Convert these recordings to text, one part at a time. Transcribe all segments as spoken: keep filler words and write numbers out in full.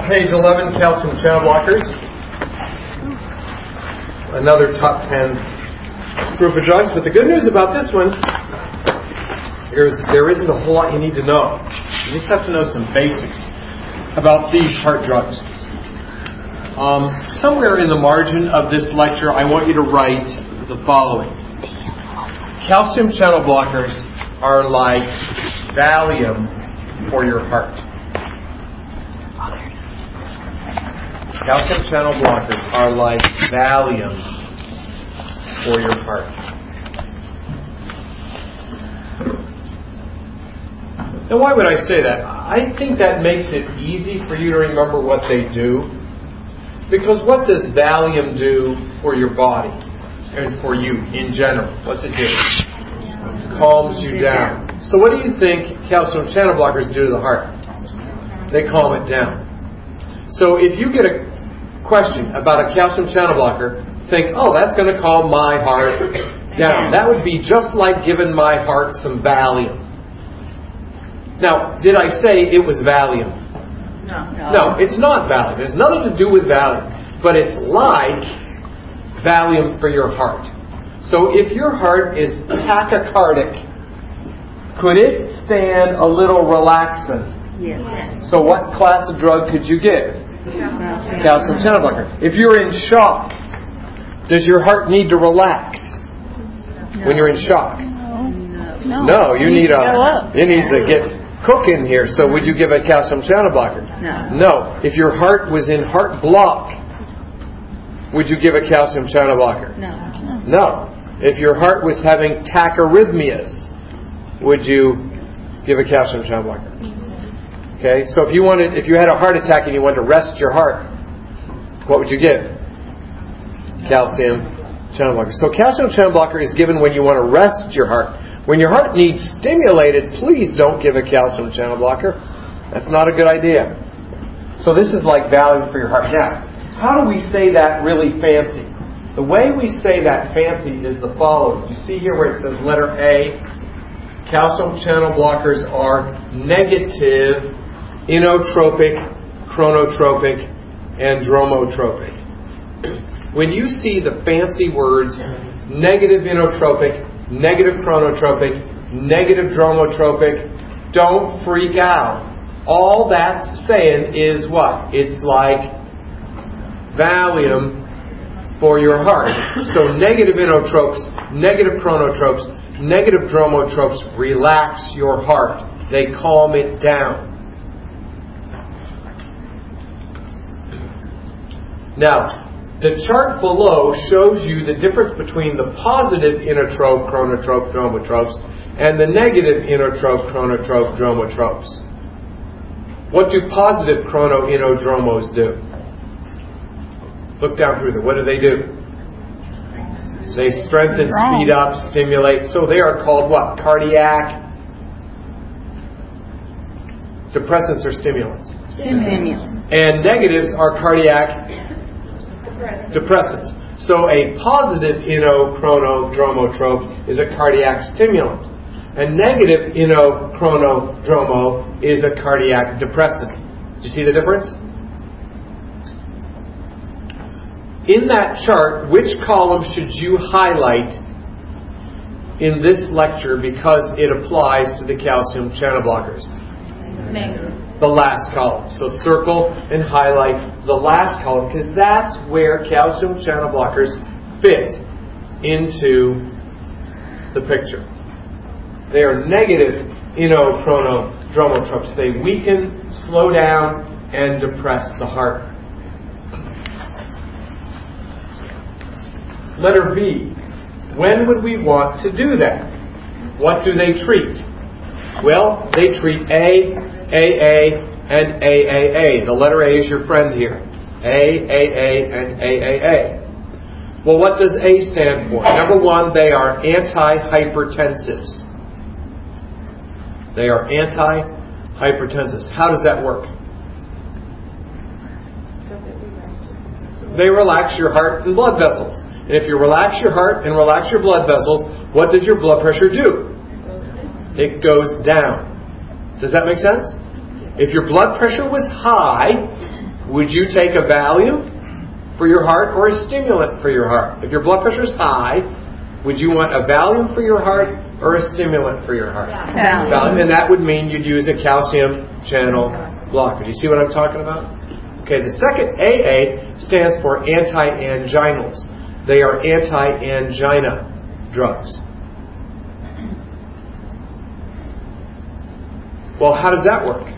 page eleven, calcium channel blockers. Another top ten group of drugs. But the good news about this one, there's, there isn't a whole lot you need to know. You just have to know some basics about these heart drugs. Um, somewhere in the margin of this lecture, I want you to write the following. Calcium channel blockers are like Valium for your heart. Calcium channel blockers are like Valium for your heart. Now, why would I say that? I think that makes it easy for you to remember what they do. Because what does Valium do for your body and for you in general? What's it do? Calms you down. So what do you think calcium channel blockers do to the heart? They calm it down. So if you get a question about a calcium channel blocker, think, oh, that's going to calm my heart down. That would be just like giving my heart some Valium. Now, did I say it was Valium? No. No, it's not Valium. It has nothing to do with Valium. But it's like Valium for your heart. So if your heart is tachycardic, could it stand a little relaxin'? Yes. So what class of drug could you give? Yeah. Calcium channel blocker. If you're in shock, does your heart need to relax No. when you're in shock? No. No, you need Go a up. it needs to get cooking here. So would you give a calcium channel blocker? No. No. If your heart was in heart block, would you give a calcium channel blocker? No. No. If your heart was having tachyarrhythmias, would you give a calcium channel blocker? Okay, so if you wanted, if you had a heart attack and you wanted to rest your heart, what would you give? Calcium channel blocker. So calcium channel blocker is given when you want to rest your heart. When your heart needs stimulated, please don't give a calcium channel blocker. That's not a good idea. So this is like Valium for your heart. Now, how do we say that really fancy? The way we say that fancy is the following. You see here where it says letter A, calcium channel blockers are negative inotropic, chronotropic, and dromotropic. When you see the fancy words negative inotropic, negative chronotropic, negative dromotropic, don't freak out. All that's saying is what? It's like Valium for your heart. So negative inotropes, negative chronotropes, negative dromotropes relax your heart. They calm it down. Now, the chart below shows you the difference between the positive inotrope, chronotrope, dromotropes and the negative inotrope, chronotrope, dromotropes. What do positive chrono-inodromos do? Look down through them. What do they do? They strengthen, speed up, stimulate. So they are called what? Cardiac depressants or stimulants? Stimulants. And negatives are cardiac depressants. So a positive inochronodromotrope is a cardiac stimulant. A negative inochronodromo is a cardiac depressant. Do you see the difference? In that chart, which column should you highlight in this lecture because it applies to the calcium channel blockers? Negative. The last column. So circle and highlight the last column because that's where calcium channel blockers fit into the picture. They are negative inochronodromotropes. They weaken, slow down, and depress the heart. Letter B. When would we want to do that? What do they treat? Well, they treat A, A A, and A A A. The letter A is your friend here. A, A A, and A A A. Well, what does A stand for? Number one, they are antihypertensives. They are antihypertensives. How does that work? They relax your heart and blood vessels. And if you relax your heart and relax your blood vessels, what does your blood pressure do? It goes down. Does that make sense? If your blood pressure was high, Would you take a Valium for your heart or a stimulant for your heart? If your blood pressure is high, would you want a Valium for your heart or a stimulant for your heart? Yeah. Valium. And that would mean you'd use a calcium channel blocker. Do you see what I'm talking about? Okay, the second A A stands for anti-anginals. They are anti-angina drugs. Well, how does that work?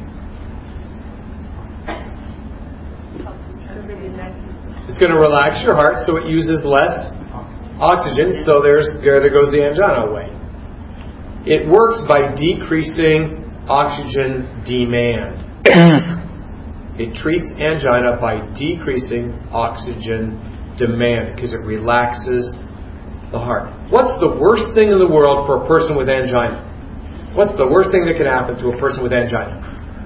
It's going to relax your heart so it uses less oxygen, so there's there goes the angina away. It works by decreasing oxygen demand. It treats angina by decreasing oxygen demand because it relaxes the heart. What's the worst thing in the world for a person with angina? What's the worst thing that can happen to a person with angina?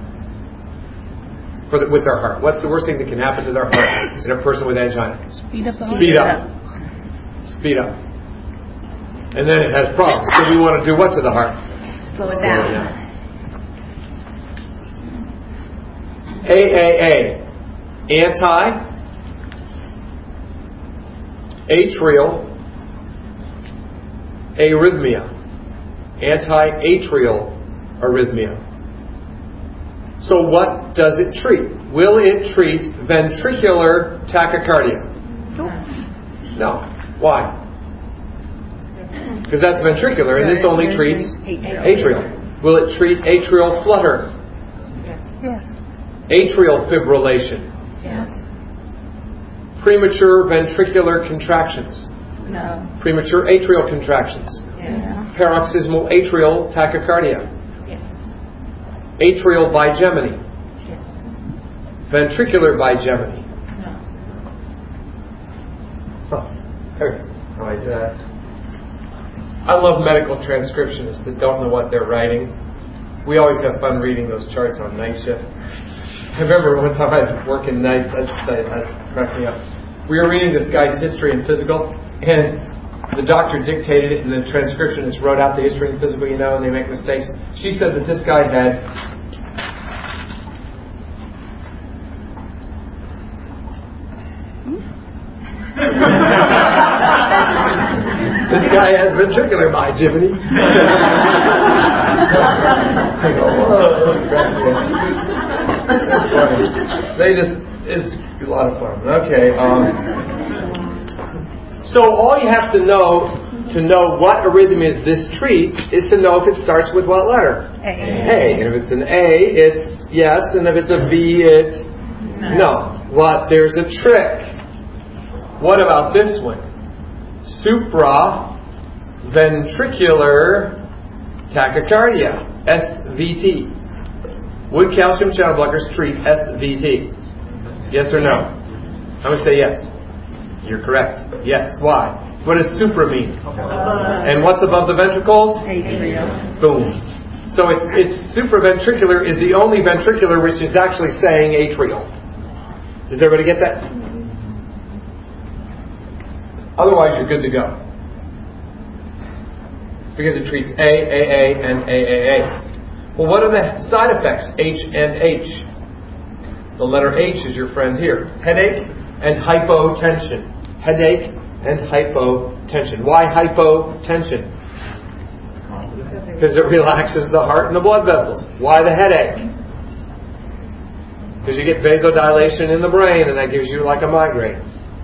For the, with their heart. What's the worst thing that can happen to their heart in a person with angina? Speed up the heart. Speed up. Speed up. And then it has problems. So we want to do what to the heart? Slow it Slow down. it down. A A A. Anti-atrial arrhythmia. Anti-atrial arrhythmia. So what does it treat? Will it treat ventricular tachycardia? No. Why? Because that's ventricular, and this only treats atrial. Will it treat atrial flutter? Yes. Atrial fibrillation? Yes. Premature ventricular contractions? No. Premature atrial contractions? Yes. Paroxysmal atrial tachycardia? Yes. Atrial bigeminy? Yes. Ventricular bigeminy? No. Huh. Okay. How I do that. I love medical transcriptionists that don't know what they're writing. We always have fun reading those charts on night shift. I remember one time I was working nights, that's that's cracked me up. We were reading this guy's history and physical, and the doctor dictated it, and the transcriptionist wrote out the history and physical, you know, and they make mistakes. She said that this guy had this guy has ventricular bigeminy. I go, whoa, that's crazy. That's funny. They just, it's a lot of fun. Okay. Um, so all you have to know to know what arrhythmias this treats is to know if it starts with what letter? A. A. And if it's an A, it's yes. And if it's a V, it's no. What? There's a trick. What about this one? Supraventricular tachycardia, S V T. Would calcium channel blockers treat S V T? Yes or no? I'm going to say yes. You're correct. Yes. Why? What does supra mean? And what's above the ventricles? Atrial. Boom. So it's it's supraventricular is the only ventricular which is actually saying atrial. Does everybody get that? Otherwise, you're good to go. Because it treats A, A A, and A A A. Well, what are the side effects? H and H. The letter H is your friend here. Headache and hypotension. Headache and hypotension. Why hypotension? Because it relaxes the heart and the blood vessels. Why the headache? Because you get vasodilation in the brain, and that gives you like a migraine.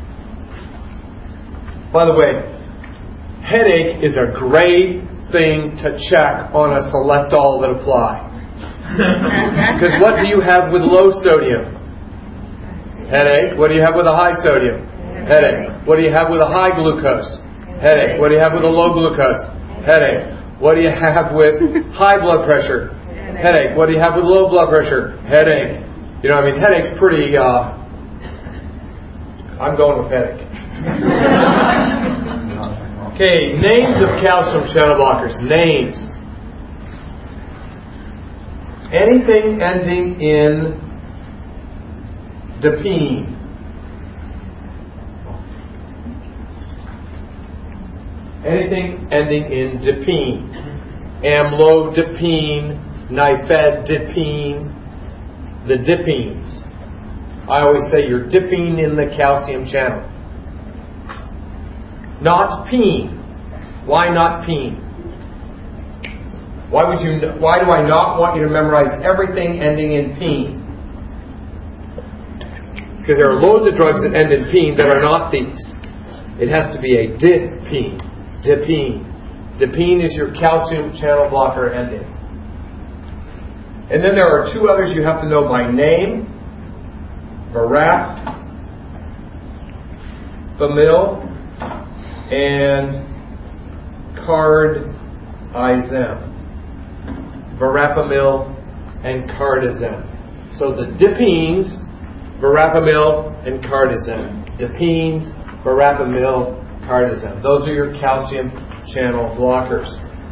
By the way, headache is a great thing to check on a Selectol that apply. Because what do you have with low sodium? Headache. What do you have with a high sodium? Headache. What do you have with a high glucose? Headache. What do you have with a low glucose? Headache. What do you have with high blood pressure? Headache. What do you have with low blood pressure? Headache. You know, I mean, headache's pretty, uh, I'm going with headache. Okay, names of calcium channel blockers. Names. Anything ending in dipene. Anything ending in dipene. Amlodipine, nifedipine, the dipenes. I always say you're dipping in the calcium channel. Not peeing. Why not peeing? Why would you? Why do I not want you to memorize everything ending in peeing? Because there are loads of drugs that end in peeing that are not these. It has to be a dipene. Dipene. Dipene is your calcium channel blocker ending. And then there are two others you have to know by name. Verapamil and cardizem. Verapamil and cardizem. So the dipenes, verapamil and cardizem. Dipenes, verapamil, cardizem. Those are your calcium channel blockers.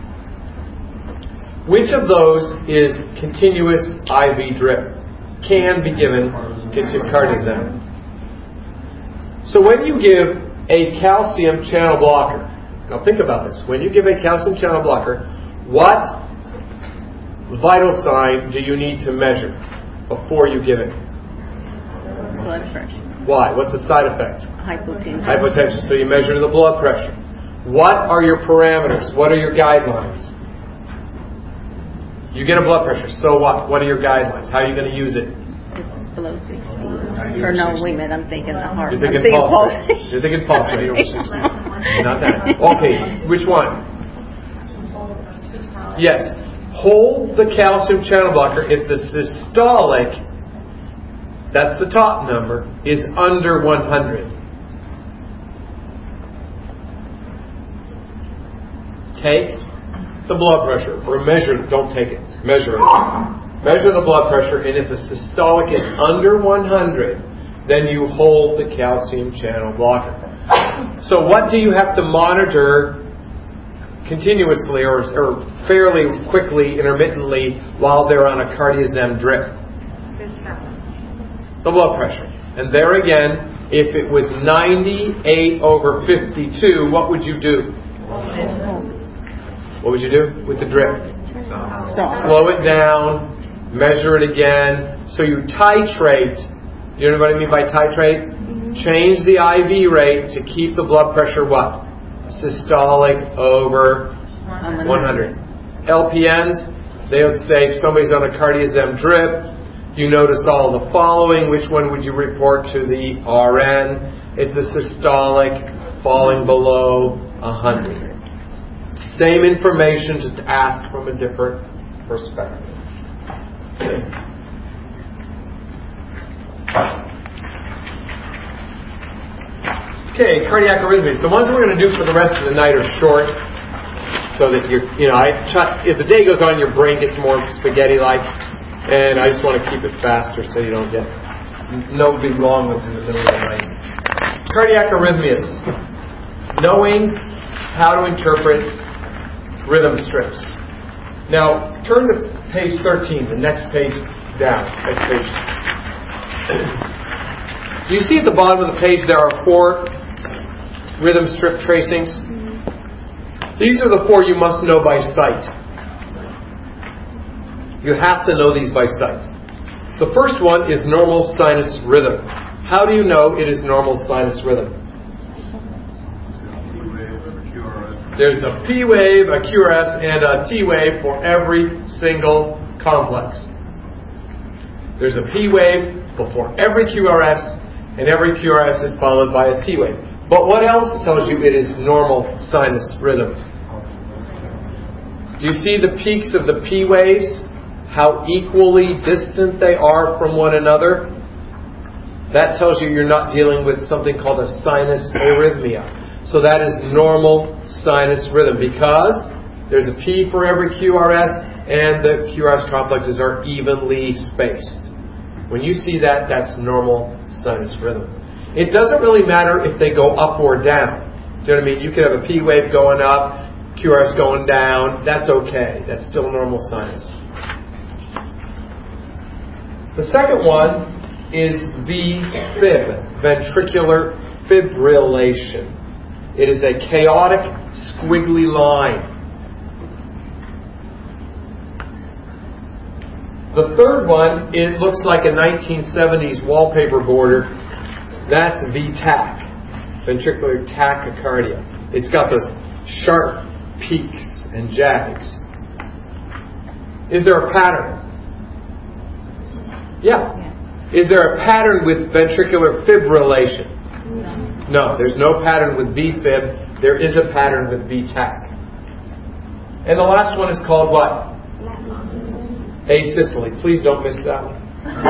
Which of those is continuous I V drip? Can be given continuous cardizem. So when you give a calcium channel blocker, now think about this. When you give a calcium channel blocker, what vital sign do you need to measure before you give it? Blood pressure. Why? What's the side effect? Hypotension. Hypotension. So you measure the blood pressure. What are your parameters? What are your guidelines? You get a blood pressure. So what? What are your guidelines? How are you going to use it? It's below sixty. Or no, wait a minute. I'm thinking the heart. You're thinking I'm thinking pulse rate. pulse. You're thinking pulse rate. Not that. Okay. Which one? Yes. Hold the calcium channel blocker if the systolic, that's the top number, is under one hundred. Take the blood pressure, or measure it. Don't take it. Measure it. Measure the blood pressure, and if the systolic is under one hundred, then you hold the calcium channel blocker. So what do you have to monitor continuously or, or fairly quickly, intermittently, while they're on a cardizem drip? The blood pressure. And there again, if it was ninety-eight over fifty-two, what would you do? What would you do with the drip? Stop. Slow it down, measure it again. So you titrate. You know what I mean by titrate? Change the I V rate to keep the blood pressure what? Systolic over one hundred. L P Ns, they would say if somebody's on a cardizem drip, you notice all the following. Which one would you report to the R N? It's a systolic falling below one hundred. Same information, just ask from a different perspective. Okay, cardiac arrhythmias. The ones we're going to do for the rest of the night are short, so that you're, you know, I try, as the day goes on, your brain gets more spaghetti-like, and I just want to keep it faster so you don't get no big long ones in the middle of the night. Cardiac arrhythmias. Knowing how to interpret rhythm strips. Now, turn to page thirteen, the next page down. Next page. Do you see at the bottom of the page there are four rhythm strip tracings? These are the four you must know by sight. You have to know these by sight. The first one is normal sinus rhythm. How do you know it is normal sinus rhythm? There's a P wave, a Q R S, and a T wave for every single complex. There's a P wave before every Q R S, and every Q R S is followed by a T wave. But what else tells you it is normal sinus rhythm? Do you see the peaks of the P waves? How equally distant they are from one another? That tells you you're not dealing with something called a sinus arrhythmia. So that is normal sinus rhythm because there's a P for every Q R S and the Q R S complexes are evenly spaced. When you see that, that's normal sinus rhythm. It doesn't really matter if they go up or down. Do you know what I mean? You could have a P wave going up, Q R S going down. That's okay. That's still normal sinus. The second one is V fib, ventricular fibrillation. It is a chaotic, squiggly line. The third one, it looks like a nineteen seventies wallpaper border. That's V TAC, ventricular tachycardia. It's got those sharp peaks and jags. Is there a pattern? Yeah. Is there a pattern with ventricular fibrillation? No, there's no pattern with V Fib. There is a pattern with V TAC. And the last one is called what? Asystole. Please don't miss that one.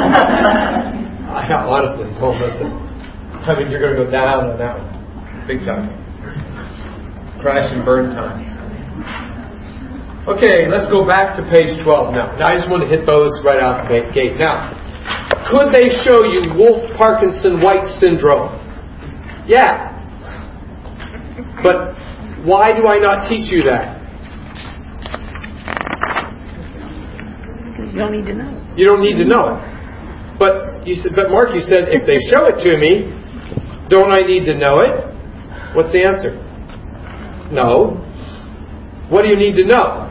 I honestly don't miss it. I mean, you're going to go down on that one. Big time. Crash and burn time. Okay, let's go back to page twelve now. Now I just want to hit those right out the gate. Now, could they show you Wolff-Parkinson-White syndrome? Yeah. But why do I not teach you that? You don't need to know. You don't need to know it. But you said, but Mark, you said if they show it to me, don't I need to know it? What's the answer? No. What do you need to know?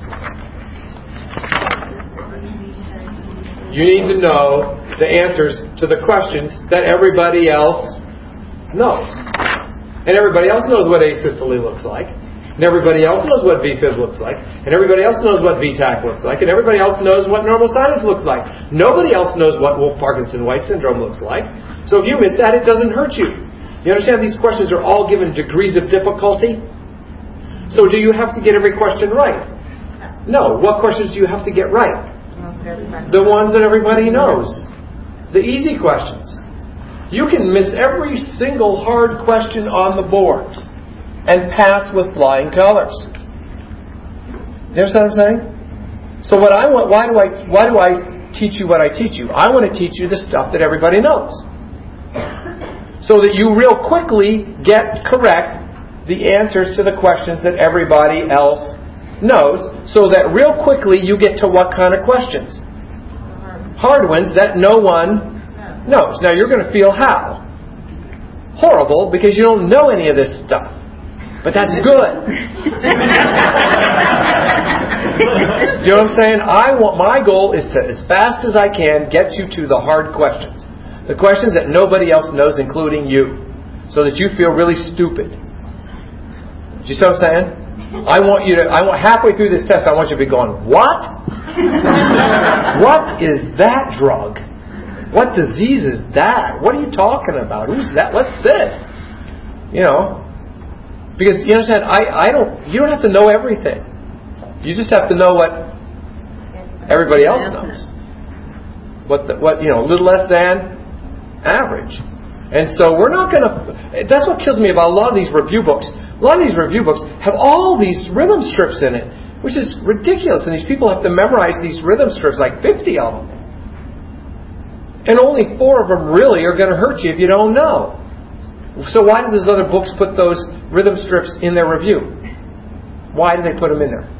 You need to know the answers to the questions that everybody else knows. And everybody else knows what asystole looks like. And everybody else knows what V Fib looks like. And everybody else knows what V TAC looks like. And everybody else knows what normal sinus looks like. Nobody else knows what Wolff-Parkinson-White syndrome looks like. So if you miss that, it doesn't hurt you. You understand these questions are all given degrees of difficulty? So do you have to get every question right? No. What questions do you have to get right? The ones that everybody knows. The easy questions. You can miss every single hard question on the boards and pass with flying colors. You understand what I'm saying? So what I want, why do I why do I teach you what I teach you? I want to teach you the stuff that everybody knows. So that you real quickly get correct the answers to the questions that everybody else knows, so that real quickly you get to what kind of questions? Hard ones that no one knows. Now you're going to feel how? Horrible, because you don't know any of this stuff. But that's good. Do you know what I'm saying? I want, my goal is to, as fast as I can, get you to the hard questions. The questions that nobody else knows, including you. So that you feel really stupid. Do you see what I'm saying? I want you to, I want, halfway through this test, I want you to be going, what? What is that drug? What disease is that? What are you talking about? Who's that? What's this? You know? Because, you understand, I, I don't, you don't have to know everything. You just have to know what everybody else knows. What, the, what you know, a little less than average. And so we're not going to, that's what kills me about a lot of these review books. A lot of these review books have all these rhythm strips in it, which is ridiculous. And these people have to memorize these rhythm strips, like fifty of them. And only four of them really are going to hurt you if you don't know. So why do those other books put those rhythm strips in their review? Why do they put them in there?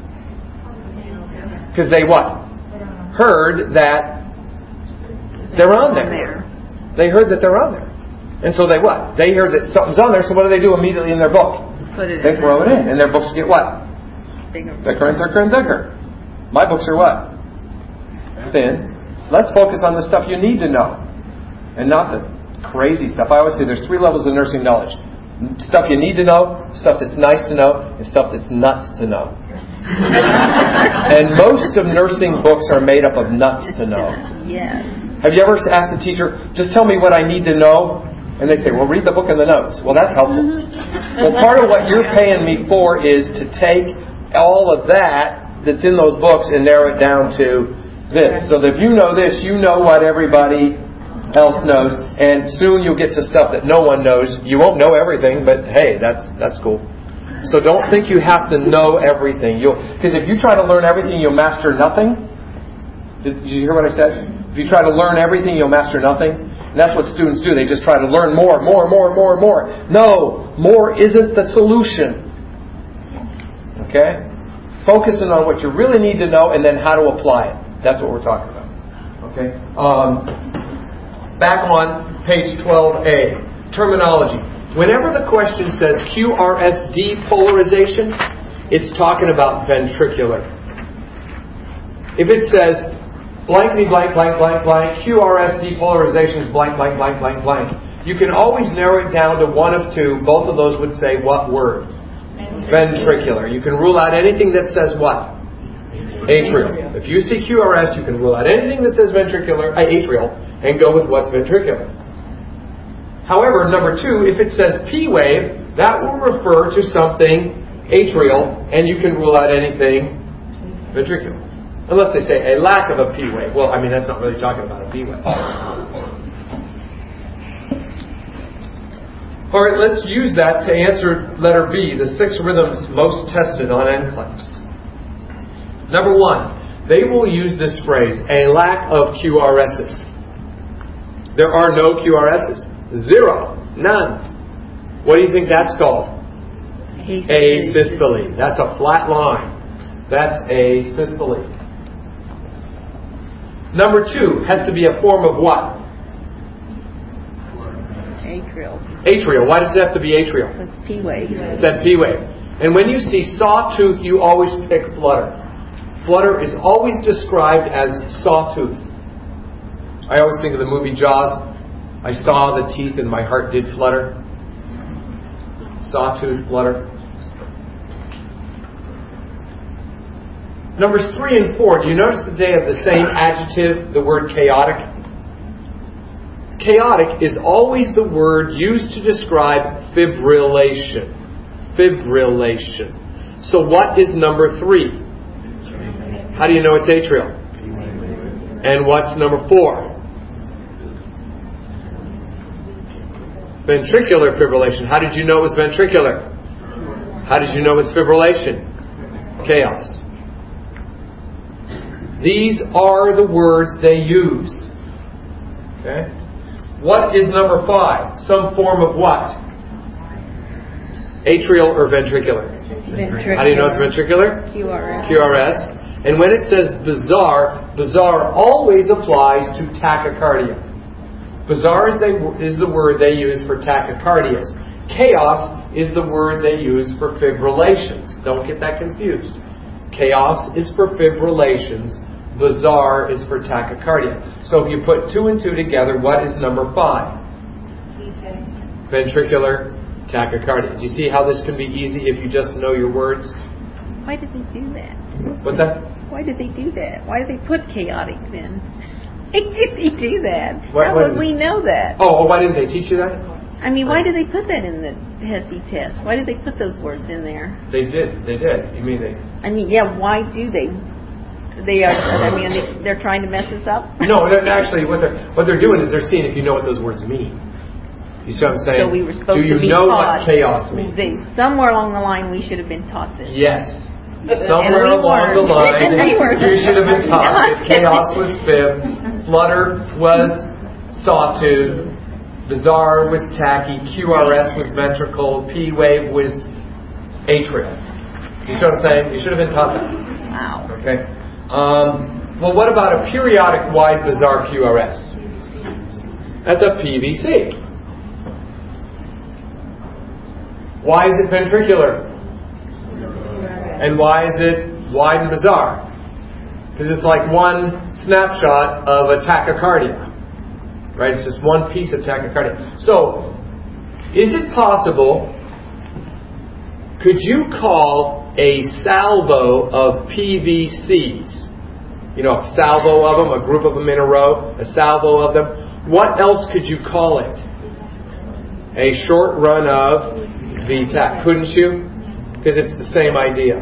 Because they what? Heard that they're on there. They heard that they're on there. And so they what? They heard that something's on there, so what do they do immediately in their book? Put it they in throw it in. And their books get what? Bigger. Thicker and thicker and thicker. My books are what? Thin. Let's focus on the stuff you need to know. And not the crazy stuff. I always say there's three levels of nursing knowledge. Stuff you need to know, stuff that's nice to know, and stuff that's nuts to know. And most of nursing books are made up of nuts to know. Yes. Have you ever asked the teacher, just tell me what I need to know? And they say, well, read the book and the notes. Well, that's helpful. Well, part of what you're paying me for is to take all of that that's in those books and narrow it down to this. So that if you know this, you know what everybody else knows. And soon you'll get to stuff that no one knows. You won't know everything, but hey, that's that's cool. So don't think you have to know everything. You'll Because if you try to learn everything, you'll master nothing. Did, did you hear what I said? If you try to learn everything, you'll master nothing. And that's what students do. They just try to learn more, more, more, more, more. No, more isn't the solution. Okay? Focusing on what you really need to know and then how to apply it. That's what we're talking about. Okay? Um, back on page twelve A. Terminology. Whenever the question says Q R S depolarization, it's talking about ventricular. If it says blank me blank, blank, blank, blank, Q R S depolarizations, blank, blank, blank, blank, blank. You can always narrow it down to one of two. Both of those would say what word? Ventricular. You can rule out anything that says what? Atrial. If you see Q R S, you can rule out anything that says ventricular, uh, atrial, and go with what's ventricular. However, number two, if it says P wave, that will refer to something atrial, and you can rule out anything ventricular. Unless they say a lack of a P wave. Well, I mean, that's not really talking about a P wave. All right, let's use that to answer letter B, the six rhythms most tested on N CLEX. Number one, they will use this phrase, a lack of Q R Ss. There are no Q R Ss. Zero. None. What do you think that's called? Asystole. That's a flat line. That's asystole. Number two has to be a form of what? Atrial. Atrial. Why does it have to be atrial? It's P wave. Said P wave. And when you see sawtooth, you always pick flutter. Flutter is always described as sawtooth. I always think of the movie Jaws. I saw the teeth and my heart did flutter. Sawtooth, flutter. Numbers three and four. Do you notice that they have the same adjective, the word chaotic? Chaotic is always the word used to describe fibrillation. Fibrillation. So what is number three? How do you know it's atrial? And what's number four? Ventricular fibrillation. How did you know it was ventricular? How did you know it was fibrillation? Chaos. These are the words they use. Okay? What is number five? Some form of what? Atrial or ventricular? Ventricular. How do you know it's ventricular? Q R S. Q R S. And when it says bizarre, bizarre always applies to tachycardia. Bizarre is, they, is the word they use for tachycardias. Chaos is the word they use for fibrillations. Don't get that confused. Chaos is for fibrillations. Bizarre is for tachycardia. So if you put two and two together, what is number five? Ventricular tachycardia. Do you see how this can be easy if you just know your words? Why did they do that? What's that? Why did they do that? Why did they put chaotic then? Why did they do that? Why, How why would we know that? Oh, oh, why didn't they teach you that? I mean, why did they put that in the HESI test? Why did they put those words in there? They did. They did. You mean they? I mean, yeah. Why do they? They are. I mean, they, they're trying to mess us up. No, actually, what they're what they're doing is they're seeing if you know what those words mean. You see what I'm saying? So we were supposed Do you to be know taught what chaos means? They, somewhere along the line, we should have been taught this. Yes. Somewhere we along the line, we you should have been taught that chaos was fib, flutter was sawtooth, bizarre was tacky, Q R S was ventricle, P wave was atrial. You see what I'm saying? You should have been taught that. Wow. Okay. Um, well, what about a periodic wide bizarre Q R S? That's a P V C. Why is it ventricular? And why is it wide and bizarre? Because it's like one snapshot of a tachycardia. Right? It's just one piece of tachycardia. So, is it possible, could you call a salvo of P V Cs, you know, a salvo of them, a group of them in a row, a salvo of them, what else could you call it? A short run of V TAC, couldn't you? Because it's the same idea.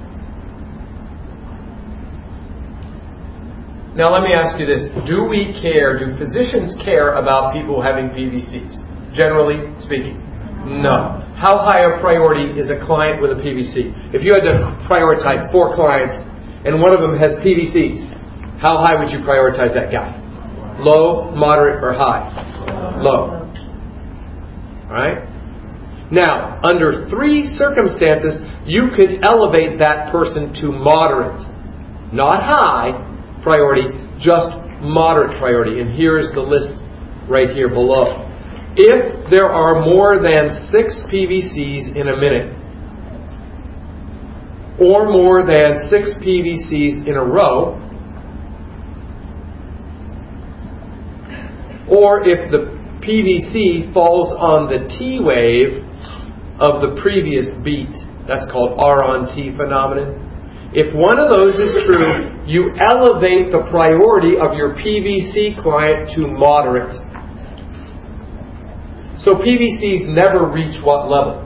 Now let me ask you this. Do we care, do physicians care about people having P V Cs? Generally speaking. No. How high a priority is a client with a P V C? If you had to prioritize four clients and one of them has P V Cs, how high would you prioritize that guy? Low, moderate, or high? Low. Alright? Now, under three circumstances, you could elevate that person to moderate. Not high priority, just moderate priority. And here is the list right here below. If there are more than six P V Cs in a minute, or more than six P V Cs in a row, or if the P V C falls on the T wave of the previous beat. That's called R on T phenomenon. If one of those is true, you elevate the priority of your P V C client to moderate. So P V Cs never reach what level?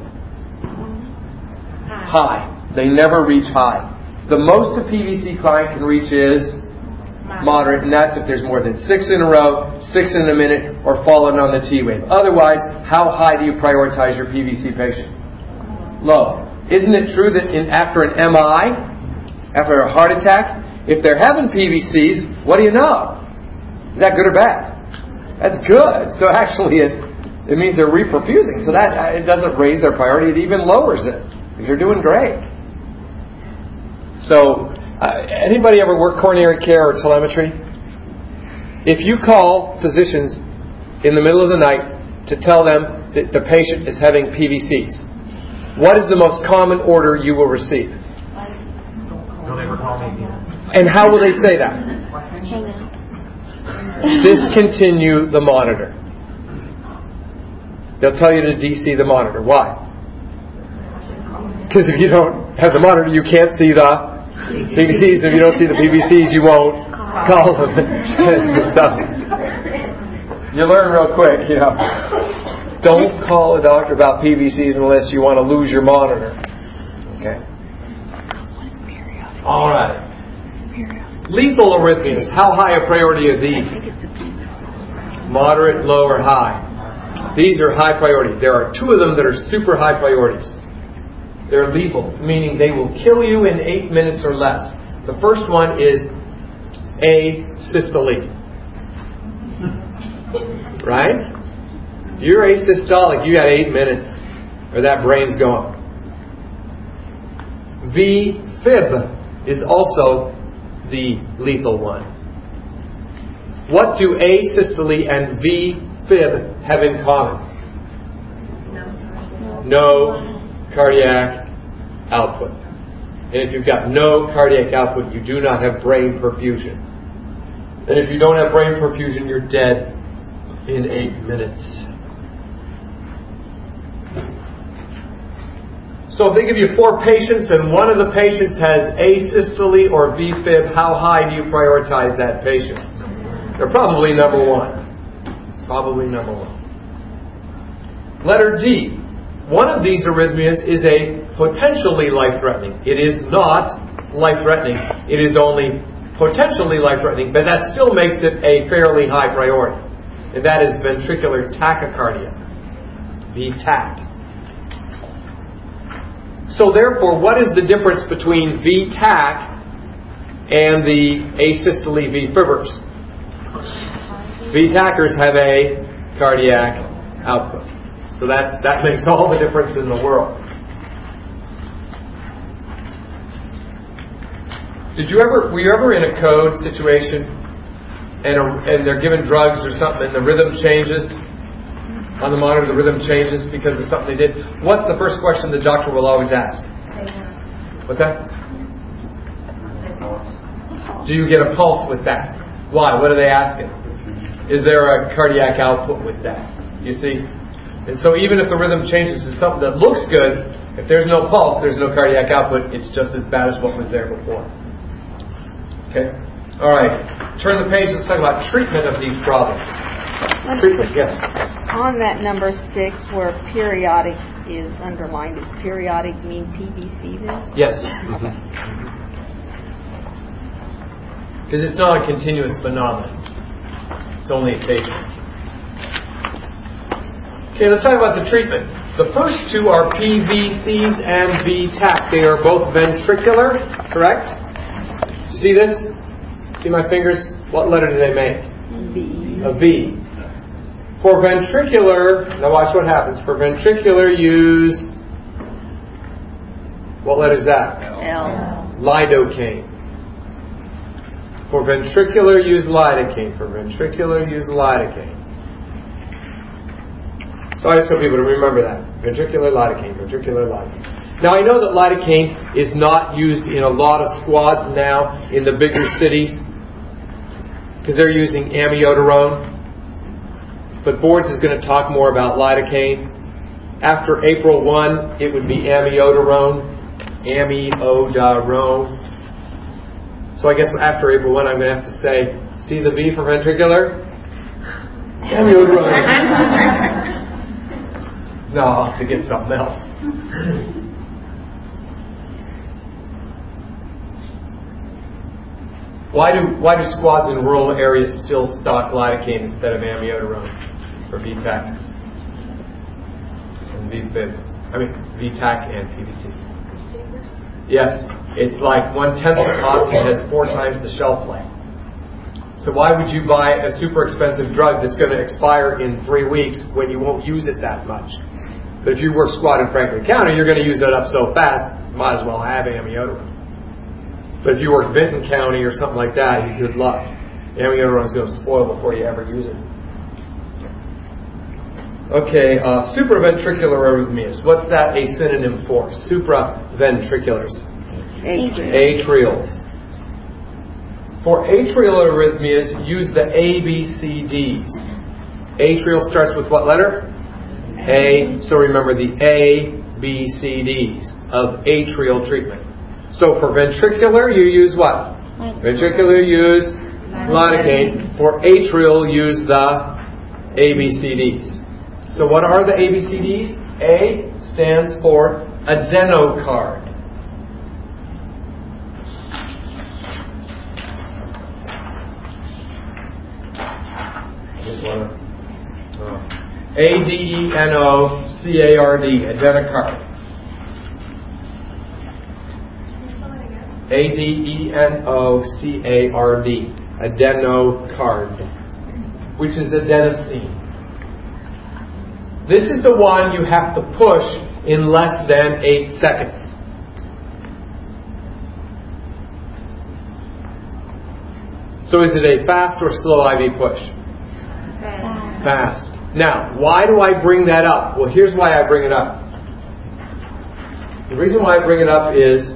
High. They never reach high. The most a P V C client can reach is moderate, and that's if there's more than six in a row, six in a minute, or falling on the T wave. Otherwise, how high do you prioritize your P V C patient? Low. Isn't it true that in after an M I, after a heart attack, if they're having P V Cs, what do you know? Is that good or bad? That's good. So actually, it it means they're reperfusing. So that it doesn't raise their priority; it even lowers it because they're doing great. So, uh, anybody ever work coronary care or telemetry? If you call physicians in the middle of the night to tell them that the patient is having P V Cs, what is the most common order you will receive? Don't ever call me again. And how will they say that? Discontinue the monitor. They'll tell you to D C the monitor. Why? Because if you don't have the monitor, you can't see the P V Cs. If you don't see the P V Cs, you won't call them. So, you learn real quick, you know. Don't call a doctor about P V Cs unless you want to lose your monitor. Okay. All right. Lethal arrhythmias. How high a priority are these? Moderate, low, or high? These are high priority. There are two of them that are super high priorities. They're lethal, meaning they will kill you in eight minutes or less. The first one is asystole. Right? If you're asystolic, you got eight minutes, or that brain's gone. V-fib is also the lethal one. What do asystole and V-fib have in common? No cardiac output. And if you've got no cardiac output, you do not have brain perfusion. And if you don't have brain perfusion, you're dead in eight minutes. So if they give you four patients and one of the patients has asystole or V-fib, how high do you prioritize that patient? They're probably number one. Probably number one. Letter D. One of these arrhythmias is a potentially life-threatening. It is not life-threatening. It is only potentially life-threatening, but that still makes it a fairly high priority. And that is ventricular tachycardia. V TAC. So therefore, what is the difference between V TAC and the asystole V fibbers? V TACers have a cardiac output. So that's that makes all the difference in the world. Did you ever were you ever in a code situation and a, and they're given drugs or something and the rhythm changes on the monitor? The rhythm changes because of something they did. What's the first question the doctor will always ask? What's that? Do you get a pulse with that? Why? What are they asking? Is there a cardiac output with that? You see? And so even if the rhythm changes to something that looks good, if there's no pulse, there's no cardiac output, it's just as bad as what was there before. Okay? All right. Turn the page. Let's talk about treatment of these problems. Treatment, yes. On that number six where periodic is underlined, does periodic mean P V C then? Yes. Okay. Because it's not a continuous phenomenon. It's only occasional. Okay, let's talk about the treatment. The first two are P V Cs and V TAC. They are both ventricular, correct? See this? See my fingers? What letter do they make? V. A V. For ventricular, now watch what happens. For ventricular, use, what letter is that? L. Lidocaine. For ventricular, use lidocaine. For ventricular, use lidocaine. So I just tell people to remember that. Ventricular lidocaine, ventricular lidocaine. Now I know that lidocaine is not used in a lot of squads now in the bigger cities because they're using amiodarone. but Boards is going to talk more about lidocaine. After April first, it would be amiodarone. Amiodarone. So I guess after April first, I'm going to have to say, see the V for ventricular? Amiodarone. No, I'll have to get something else. Why do why do squads in rural areas still stock lidocaine instead of amiodarone or V TAC and V fib? I mean V TAC and P V C. Yes, it's like one tenth the cost and has four times the shelf life. So why would you buy a super expensive drug that's going to expire in three weeks when you won't use it that much? But if you work squad in Franklin County, you're going to use it up so fast, might as well have amiodarone. But if you work Vinton County or something like that, you good luck. Amiodarone is going to spoil before you ever use it. Okay, uh, supraventricular arrhythmias. What's that a synonym for? Supraventriculars. Atrial. Atrials. For atrial arrhythmias, use the A B C Ds. Atrial starts with what letter? A. So remember the A, B, C, Ds of atrial treatment. So for ventricular, you use what? Ventricular, use lidocaine. For atrial, use the A B C Ds. So what are the A B C Ds? A stands for adenocard. A D E N O C A R D, adenocard. A D E N O C A R D, adenocard, which is adenosine. This is the one you have to push in less than eight seconds. So is it a fast or slow I V push? Fast. Fast. Now, why do I bring that up? Well, here's why I bring it up. The reason why I bring it up is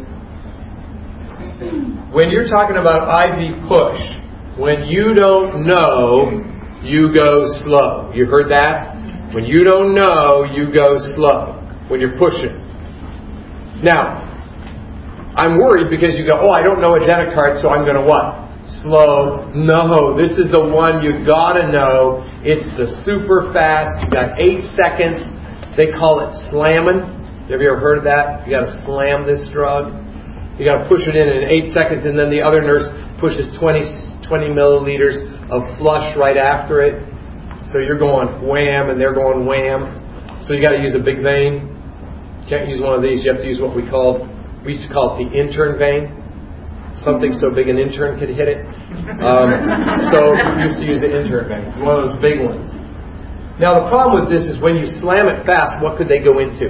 when you're talking about I V push, when you don't know, you go slow. You heard that? When you don't know, you go slow when you're pushing. Now, I'm worried because you go, oh, I don't know adenocard, so I'm going to what? Slow. No, this is the one you got to know. It's the super fast. You got eight seconds. They call it slamming. Have you ever heard of that? You got to slam this drug. You got to push it in in eight seconds, and then the other nurse pushes twenty, twenty milliliters of flush right after it. So you're going wham, and they're going wham. So you got to use a big vein. You can't use one of these. You have to use what we called, we used to call it the intern vein. Something so big an intern could hit it. Um, so we used to use the intern vein, one of those big ones. Now the problem with this is when you slam it fast, what could they go into?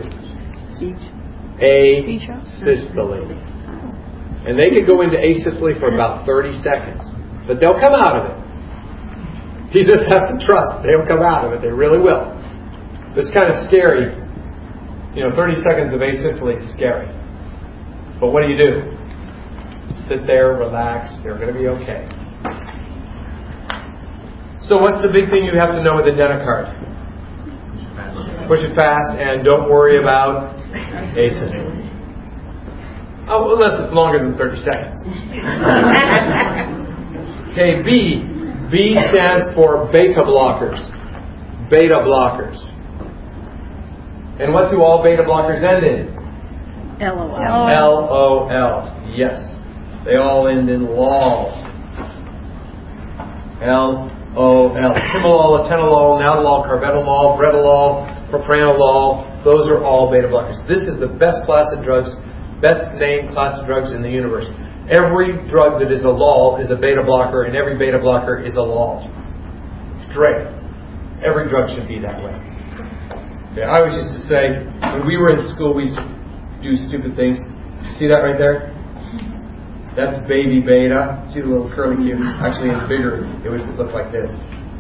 Asystole. And they could go into asystole for about thirty seconds. But they'll come out of it. You just have to trust. They'll come out of it. They really will. It's kind of scary. You know, thirty seconds of asystole is scary. But what do you do? Sit there, relax. They're going to be okay. So what's the big thing you have to know with adenocard? Push it fast and don't worry about asystole. Oh, unless it's longer than thirty seconds. Okay, B. B stands for beta blockers. Beta blockers. And what do all beta blockers end in? L O L. L O L. Yes. They all end in lol. L O L. Timolol, atenolol, nadolol, carvedilol, bredilol, propranolol. Those are all beta blockers. This is the best class of drugs, best named class of drugs in the universe. Every drug that is a lol is a beta blocker, and every beta blocker is a lol. It's great. Every drug should be that way. Okay, I always used to say, when we were in school, we used to do stupid things. You see that right there? That's baby beta. See the little curly Q? Actually, it's bigger. It would look like this.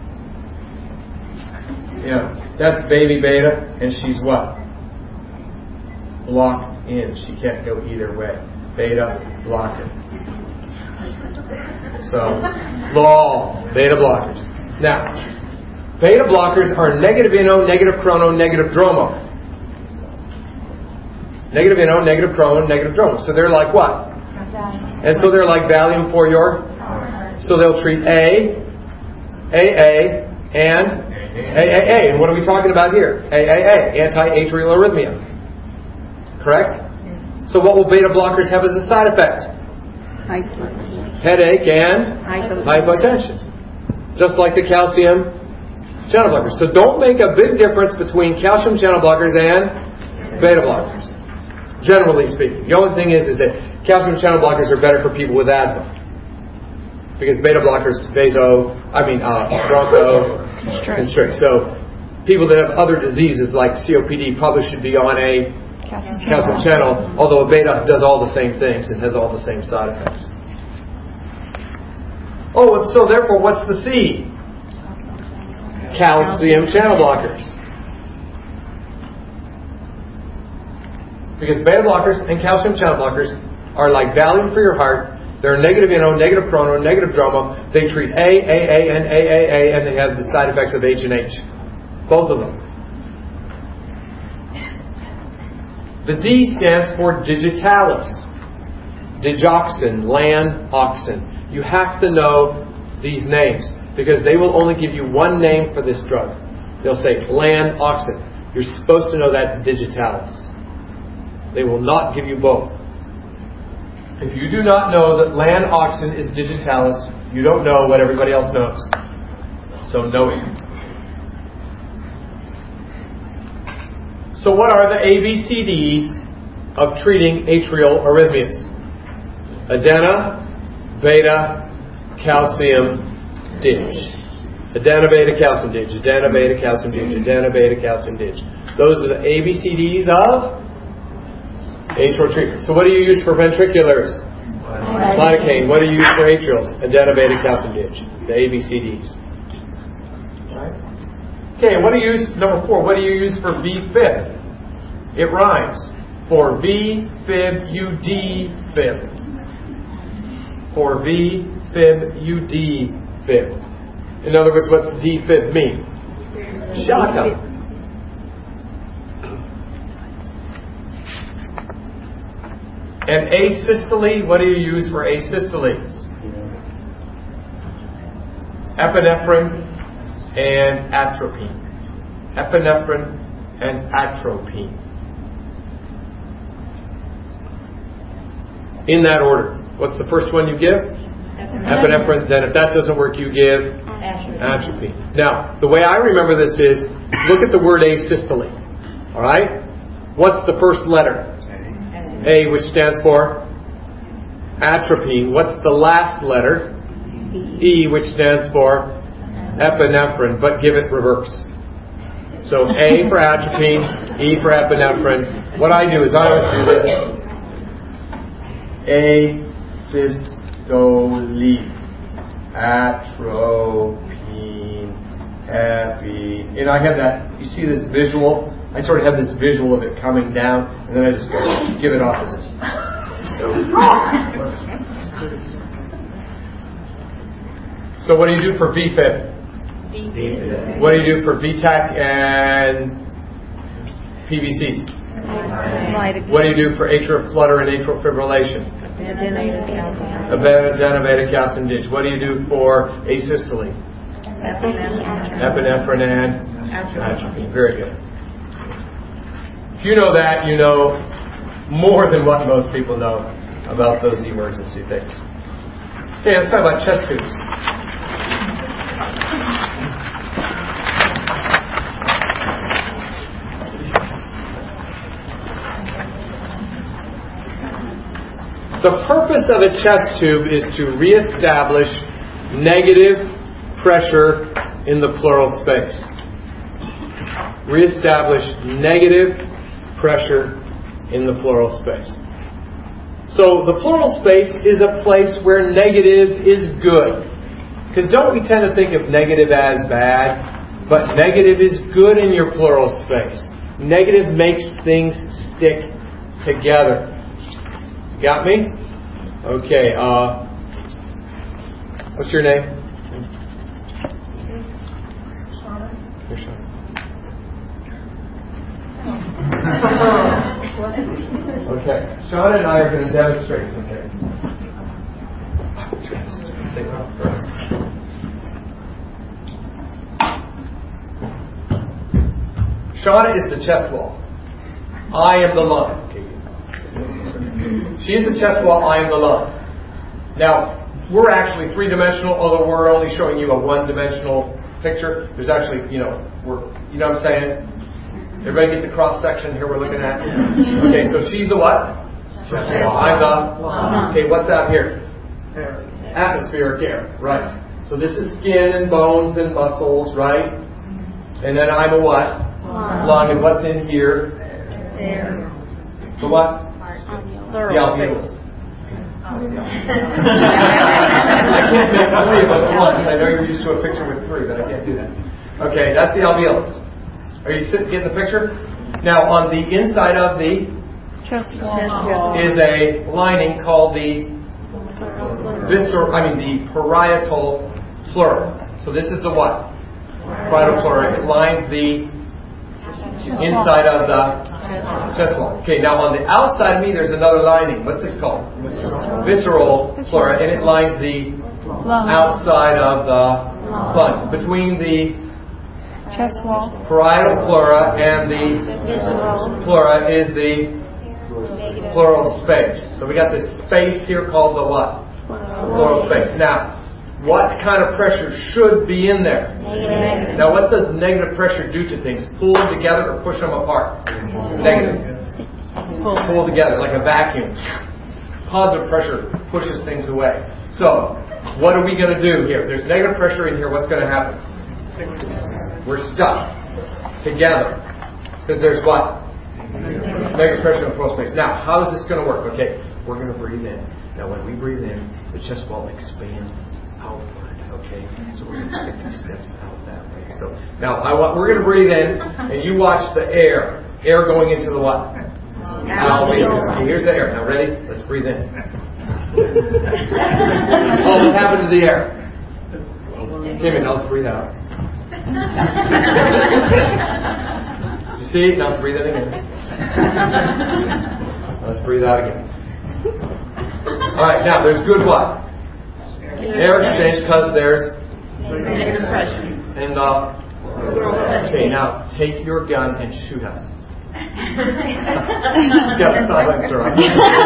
Yeah, that's baby beta, and she's what? Blocked in. She can't go either way. Beta blocker. So, lol, beta blockers. Now, Beta blockers are negative ino, negative chrono, negative dromo. Negative ino, negative chrono, negative dromo. So they're like what? And so they're like Valium for your... So they'll treat A, A A, and A A A. And what are we talking about here? A A A, anti-atrial arrhythmia. Correct? So what will beta blockers have as a side effect? Headache and hypotension. Just like the calcium channel blockers. So don't make a big difference between calcium channel blockers and beta blockers. Generally speaking. The only thing is, is that calcium channel blockers are better for people with asthma. Because beta blockers, vaso, I mean, uh, broncho, constrict. So people that have other diseases like C O P D probably should be on a calcium, calcium channel, although a beta does all the same things and has all the same side effects. Oh, and so therefore, what's the C? Calcium channel blockers. Because beta blockers and calcium channel blockers are like Valium for your heart. They're negative ino, negative chrono, negative dromo. They treat A, A A, and A A A, and they have the side effects of H and H. Both of them. The D stands for digitalis. Digoxin, Lan-oxin. You have to know these names because they will only give you one name for this drug. They'll say Lan-oxin. You're supposed to know that's digitalis. They will not give you both. If you do not know that Lan-oxin is digitalis, you don't know what everybody else knows. So know it. So what are the A B C Ds of treating atrial arrhythmias? Adena, beta, calcium, dig. Adena, beta, calcium, dig. Adena, beta, calcium, dig. Adena, beta, calcium, dig. Those are the A B C Ds of atrial treatment. So what do you use for ventriculars? Lidocaine. What do you use for atrials? Adena, beta, calcium, dig. The A B C Ds. Right? Okay, and what do you use, number four, what do you use for V-fib? It rhymes. For V-fib, U-D, fib. For V-fib, U-D, fib. In other words, what's D-fib mean? Shock up. And asystole, what do you use for asystole? Epinephrine and atropine. Epinephrine and atropine. In that order. What's the first one you give? Epinephrine. Epinephrine. Then if that doesn't work, you give atropine. Now, the way I remember this is, look at the word asystole. Alright? What's the first letter? A, which stands for atropine. What's the last letter? E, which stands for epinephrine, but give it reverse. So A for atropine, E for epinephrine. What I do is I always do this. Asystole, atropine, epi. And I have that, you see this visual? I sort of have this visual of it coming down, and then I just go, give it opposite. So, so what do you do for V-fib? V-fib. What do you do for V TAC and P V Cs? What do you do for atrial flutter and atrial fibrillation? Adena, beta, calcium, dig. What do you do for asystole? Epinephrine and atropine. Very good. If you know that, you know more than what most people know about those emergency things. Okay, let's talk about chest tubes. The purpose of a chest tube is to reestablish negative pressure in the pleural space. Reestablish negative pressure in the pleural space. So the pleural space is a place where negative is good. Because don't we tend to think of negative as bad? But negative is good in your pleural space. Negative makes things stick together. Got me? Okay. Uh, what's your name? Here, Sean. Okay, Sean and I are going to demonstrate some things. Think about it first. Shauna is the chest wall. I am the lung. She is the chest wall. I am the lung. Now, we're actually three-dimensional, although we're only showing you a one-dimensional picture. There's actually, you know, we're, you know what I'm saying? Everybody get the cross-section here we're looking at? Okay, so she's the what? Chest wall. I'm the lung. Okay, what's out here? Air. Atmospheric air, right. So this is skin and bones and muscles, right? And then I'm a what? Lung. Lung. And what's in here? Air. The what? The alveolus. I can't make three of them at once. I know you're used to a picture with three, but I can't do that. Okay, that's the alveolus. Are you sitting, getting the picture? Now, on the inside of the chest wall is a lining called the visceral, I mean the parietal pleura. So this is the what? Parietal pleura. It lines the inside of the chest wall. Okay, now on the outside of me there's another lining. What's this called? Visceral pleura, and it lines the outside of the lung. Between the chest wall, parietal pleura and the pleura is the pleural space. So we got this space here called the what? Pleural space. Now, what kind of pressure should be in there? Negative. Now, what does negative pressure do to things? Pull them together or push them apart? Negative. Pull together like a vacuum. Positive pressure pushes things away. So, what are we going to do here? There's negative pressure in here. What's going to happen? We're stuck together because there's what? Negative pressure in the pleural space. Now, how is this going to work? Okay, we're going to breathe in. Now, when we breathe in, the chest wall expands outward. Okay, so we're going to take a few steps out that way. So now, I want we're going to breathe in, and you watch the air, air going into the what? Alveolus. Okay, here's the air. Now, ready? Let's breathe in. Oh, what happened to the air? Okay, now let's breathe out. You see? Now let's breathe in again. Let's breathe out again. Alright, now there's good what? Air exchange because there's negative pressure. And uh okay, now take your gun and shoot us. Got a silencer on.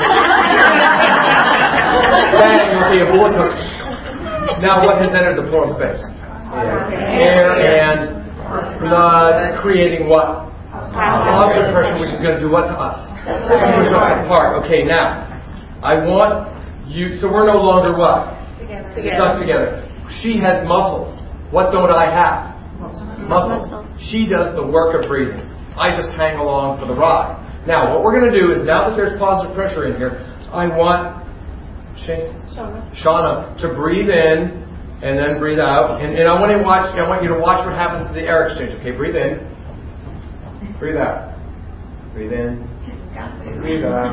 Bang, okay, a bullet comes. Now what has entered the pleural space? Air and blood creating what? Positive pressure, which is going to do what to us? Push us apart. Okay, now, I want you, so we're no longer what? Together. Stuck together. She has muscles. What don't I have? Muscles. She does the work of breathing. I just hang along for the ride. Now, what we're going to do is, now that there's positive pressure in here, I want Shane, Shauna. Shauna to breathe in and then breathe out. And, and I want to watch. I want you to watch what happens to the air exchange. Okay, breathe in. Breathe out. Breathe in. Breathe out.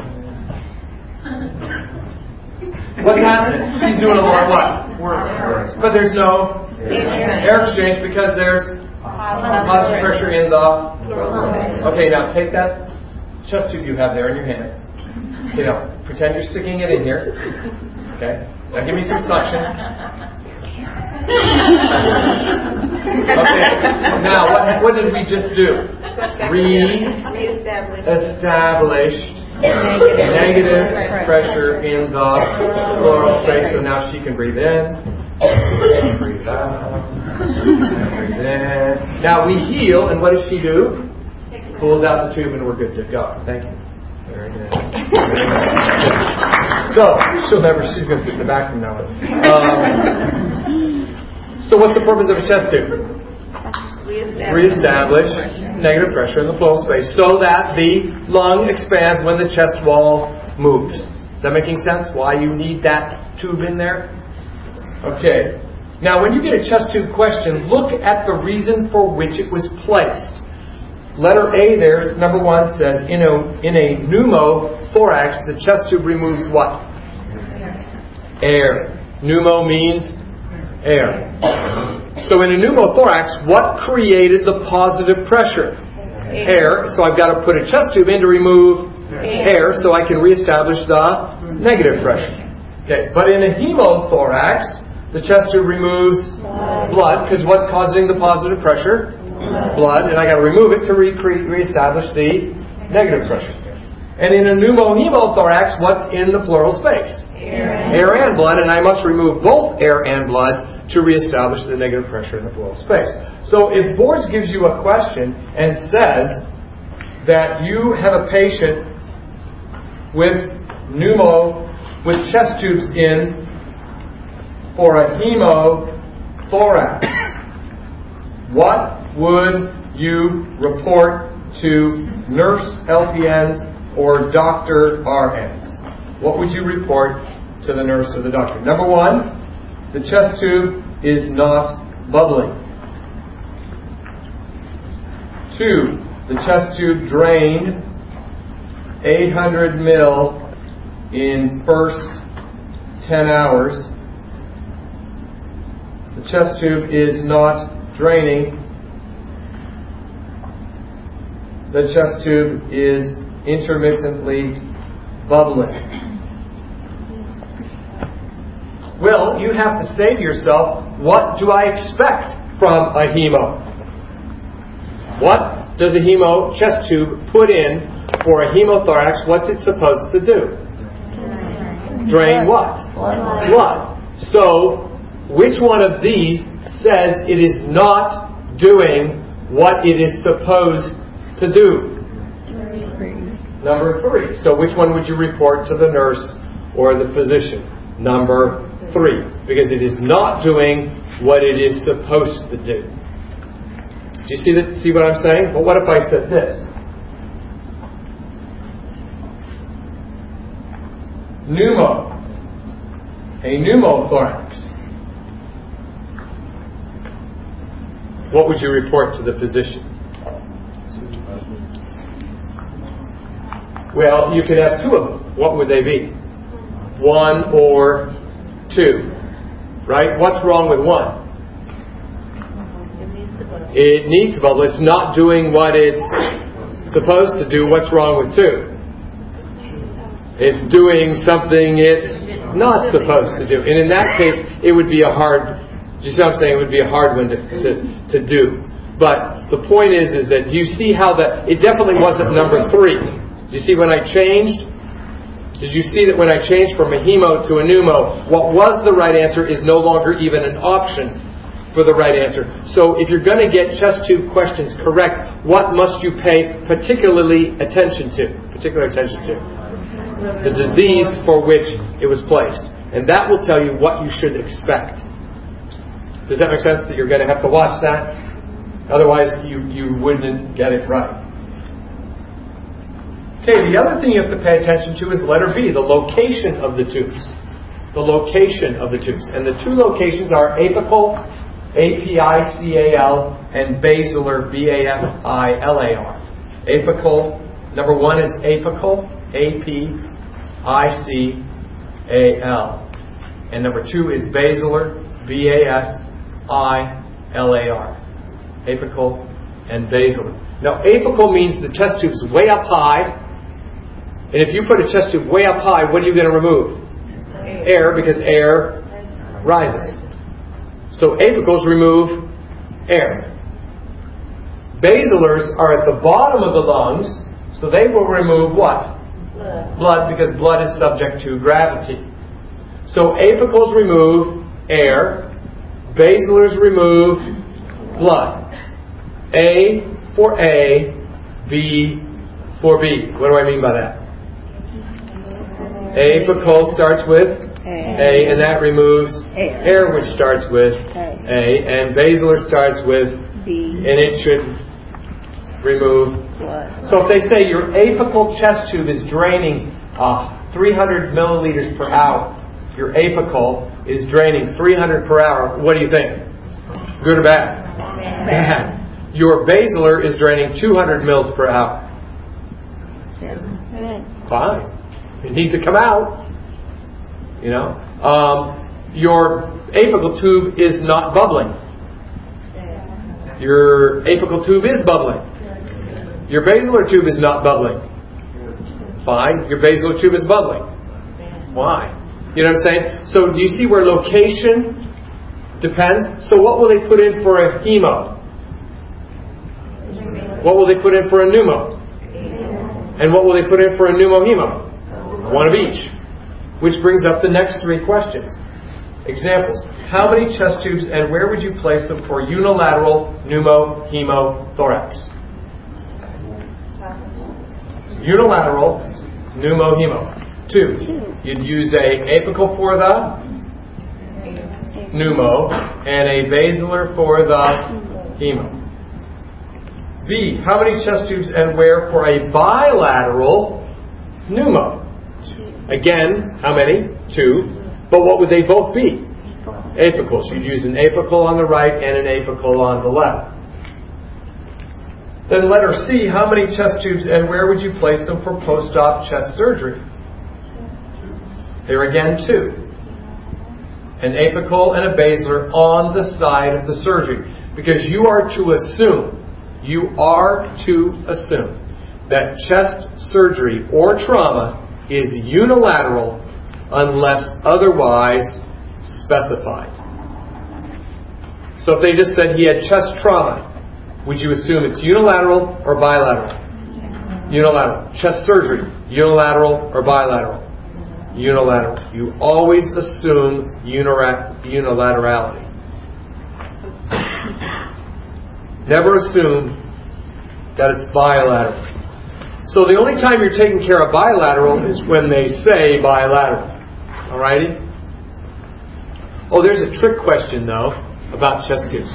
What's happening? She's doing a lot of what? Work. But there's no air exchange because there's positive pressure in the... Okay, now take that chest tube you have there in your hand. You know, pretend you're sticking it in here. Okay? Now give me some suction. Okay. Now, what, what did we just do? Re-established negative pressure in the pleural space. So now she can breathe in, breathe out, breathe in. Now we heal, and what does she do? Pulls out the tube, and we're good to go. Thank you. Very good. So she'll never. She's going to sit in the back from now on. Um, So what's the purpose of a chest tube? Reestablish negative pressure in the pleural space so that the lung expands when the chest wall moves. Is that making sense? Why you need that tube in there? Okay. Now when you get a chest tube question, look at the reason for which it was placed. Letter A there, number one, says in a, in a pneumothorax, the chest tube removes what? Air. Pneumo means air. so in a pneumothorax, what created the positive pressure? Air. So I've got to put a chest tube in to remove air so I can reestablish the negative pressure. Okay, but in a hemothorax, the chest tube removes blood, because what's causing the positive pressure? Blood, and I got to remove it to re- reestablish the negative pressure. And in a pneumohemothorax, what's in the pleural space? Air. Air and blood, and I must remove both air and blood to reestablish the negative pressure in the pleural space. So if Boards gives you a question and says that you have a patient with pneumo, with chest tubes in for a hemothorax, what would you report to nurse L P Ns or doctor R Ns? What would you report to the nurse or the doctor? Number one, the chest tube is not bubbling. Two, the chest tube drained eight hundred mil in first ten hours. The chest tube is not draining. The chest tube is intermittently bubbling. Well, you have to say to yourself, what do I expect from a hemo? What does a hemo chest tube put in for a hemothorax? What's it supposed to do? Drain what? Blood. Blood. So, which one of these says it is not doing what it is supposed to do? Number three. So which one would you report to the nurse or the physician? Number three. Because it is not doing what it is supposed to do. Do you see that? See what I'm saying? But what if I said this? Pneumo. A pneumothorax. What would you report to the physician? Well, you could have two of them. What would they be? One or two. Right? What's wrong with one? It needs to bubble. It's not doing what it's supposed to do. What's wrong with two? It's doing something it's not supposed to do. And in that case, it would be a hard, do you see what I'm saying? It would be a hard one to, to, to do. But the point is, is that do you see how that, it definitely wasn't number three. Do you see when I changed? Did you see that when I changed from a hemo to a pneumo, what was the right answer is no longer even an option for the right answer. So if you're going to get chest tube questions correct, what must you pay particularly attention to? Particular attention to? The disease for which it was placed. And that will tell you what you should expect. Does that make sense? That you're going to have to watch that? Otherwise, you, you wouldn't get it right. Okay, the other thing you have to pay attention to is letter B, the location of the tubes. The location of the tubes. And the two locations are apical, A P I C A L, and basilar, B A S I L A R. Apical, number one is apical, A P I C A L. And number two is basilar, B A S I L A R. Apical and basilar. Now, apical means the chest tube's way up high. And if you put a chest tube way up high, what are you going to remove? Air, because air rises. So apicals remove air. Basilars are at the bottom of the lungs, so they will remove what? Blood, blood because blood is subject to gravity. So apicals remove air, basilars remove blood. A for A, B for B. What do I mean by that? Apical starts with A, A and that removes air. air, which starts with A. A, and basilar starts with B, and it should remove blood. So if they say your apical chest tube is draining uh, three hundred milliliters per hour, your apical is draining three hundred per hour, what do you think? Good or bad? Bad. Your basilar is draining two hundred mils per hour. Fine. It needs to come out. You know. Um, your apical tube is not bubbling. Your apical tube is bubbling. Your basilar tube is not bubbling. Fine. Your basilar tube is bubbling. Why? You know what I'm saying? So do you see where location depends? So what will they put in for a hemo? What will they put in for a pneumo? And what will they put in for a pneumo-hemo? One of each. Which brings up the next three questions. Examples. How many chest tubes and where would you place them for unilateral pneumo-hemo-thorax? Unilateral pneumo-hemo. Two. You'd use a apical for the pneumo and a basilar for the hemo. B. How many chest tubes and where for a bilateral pneumo? Again, how many? Two. But what would they both be? Apicals. You'd use an apical on the right and an apical on the left. Then letter C. How many chest tubes and where would you place them for post-op chest surgery? There again, two. An apical and a basilar on the side of the surgery. Because you are to assume You are to assume that chest surgery or trauma is unilateral unless otherwise specified. So if they just said he had chest trauma, would you assume it's unilateral or bilateral? Unilateral. Chest surgery, unilateral or bilateral? Unilateral. You always assume unilaterality. Never assume that it's bilateral. So the only time you're taking care of bilateral is when they say bilateral. Alrighty? Oh, there's a trick question though about chest tubes.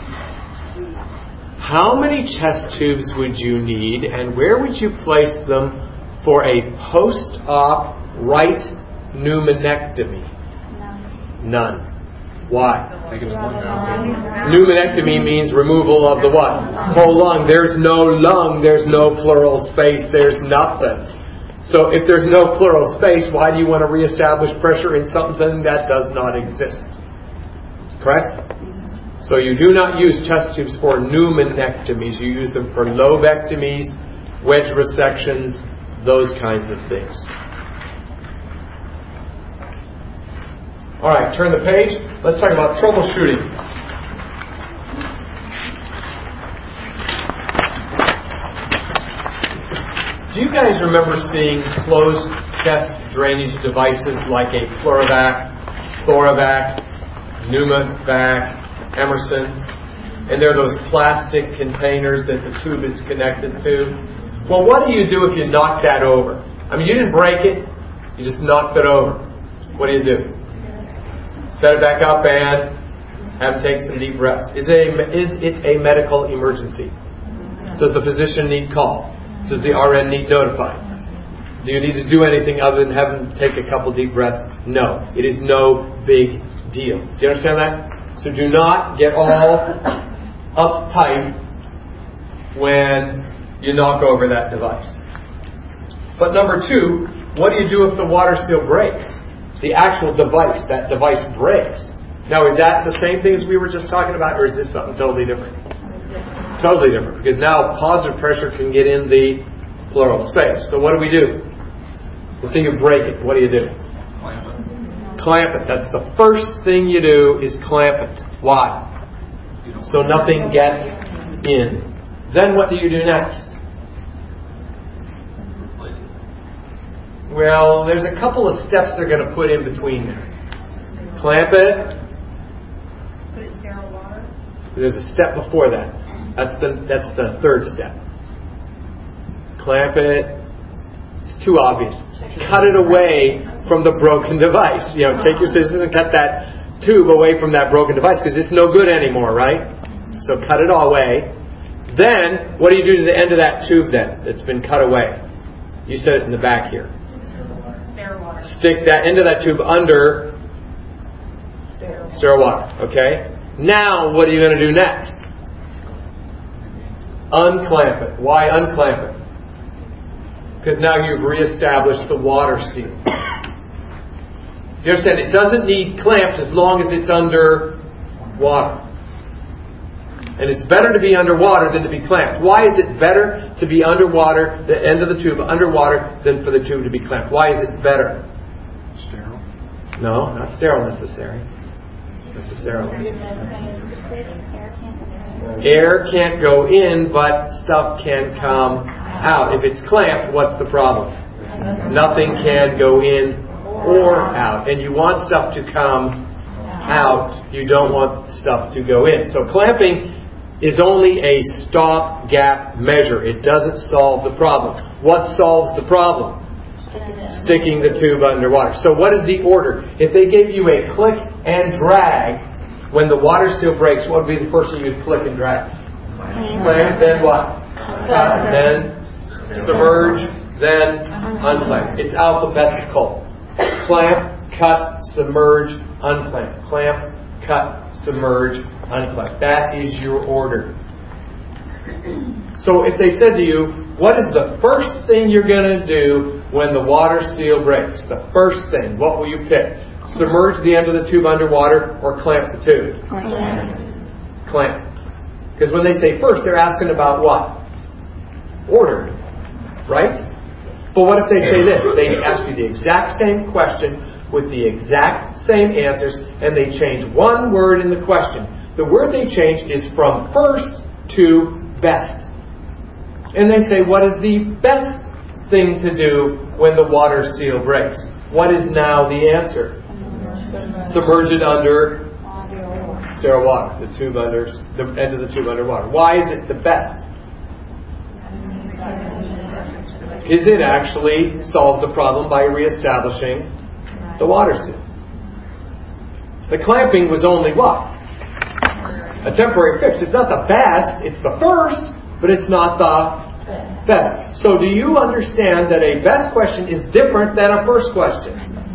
How many chest tubes would you need and where would you place them for a post-op right pneumonectomy? None. Why? Pneumonectomy means removal of the what? Whole lung. There's no lung. There's no pleural space. There's nothing. So if there's no pleural space, why do you want to reestablish pressure in something that does not exist? Correct? So you do not use chest tubes for pneumonectomies. You use them for lobectomies, wedge resections, those kinds of things. All right, turn the page. Let's talk about troubleshooting. Do you guys remember seeing closed chest drainage devices like a Pleurovac, Thoravac, Pneumovac, Emerson? And they're those plastic containers that the tube is connected to. Well, what do you do if you knock that over? I mean, you didn't break it. You just knocked it over. What do you do? Set it back up and have them take some deep breaths. Is it, a, is it a medical emergency? Does the physician need call? Does the R N need notified? Do you need to do anything other than have them take a couple deep breaths? No. It is no big deal. Do you understand that? So do not get all uptight when you knock over that device. But number two, what do you do if the water seal breaks? The actual device, that device breaks. Now, is that the same thing as we were just talking about, or is this something totally different? Totally different, because now positive pressure can get in the pleural space. So what do we do? Let's say you break it. What do you do? Clamp it. Clamp it. That's the first thing you do is clamp it. Why? So nothing gets in. Then what do you do next? Well, there's a couple of steps they're going to put in between there. Clamp it. Put it in sterile water. There's a step before that. That's the that's the third step. Clamp it. It's too obvious. Cut it away from the broken device. You know, take your scissors and cut that tube away from that broken device because it's no good anymore, right? So cut it all away. Then, what do you do to the end of that tube then that's been cut away? You said it in the back here. Stick that end of that tube under sterile water. Okay? Now, what are you going to do next? Unclamp it. Why unclamp it? Because now you've reestablished the water seal. You understand? It doesn't need clamped as long as it's under water. And it's better to be underwater than to be clamped. Why is it better to be underwater, the end of the tube underwater, than for the tube to be clamped? Why is it better? Sterile? No, not sterile necessary. Necessarily. Air can't go in, but stuff can come out. If it's clamped, what's the problem? Nothing can go in or out. And you want stuff to come out. You don't want stuff to go in. So clamping is only a stop-gap measure. It doesn't solve the problem. What solves the problem? Sticking the tube underwater. So what is the order? If they gave you a click and drag, when the water seal breaks, what would be the first thing you'd click and drag? Clamp, then what? Cut, then submerge, then unclamp. It's alphabetical. Clamp, cut, submerge, unclamp. Clamp, cut, submerge, unclamp. That is your order. So if they said to you, what is the first thing you're going to do when the water seal breaks? The first thing, what will you pick? Submerge the end of the tube underwater or clamp the tube? Clamp. Clamp. Because when they say first, they're asking about what? Ordered. Right? But what if they say this? They ask you the exact same question with the exact same answers, and they change one word in the question. The word they change is from first to best. And they say, what is the best thing to do when the water seal breaks? What is now the answer? Submerge it under sterile water. The tube under, the end of the tube underwater. Why is it the best? Because it actually solves the problem by reestablishing the water seal. The clamping was only what? A temporary fix. It's not the best. It's the first, but it's not the best. So do you understand that a best question is different than a first question?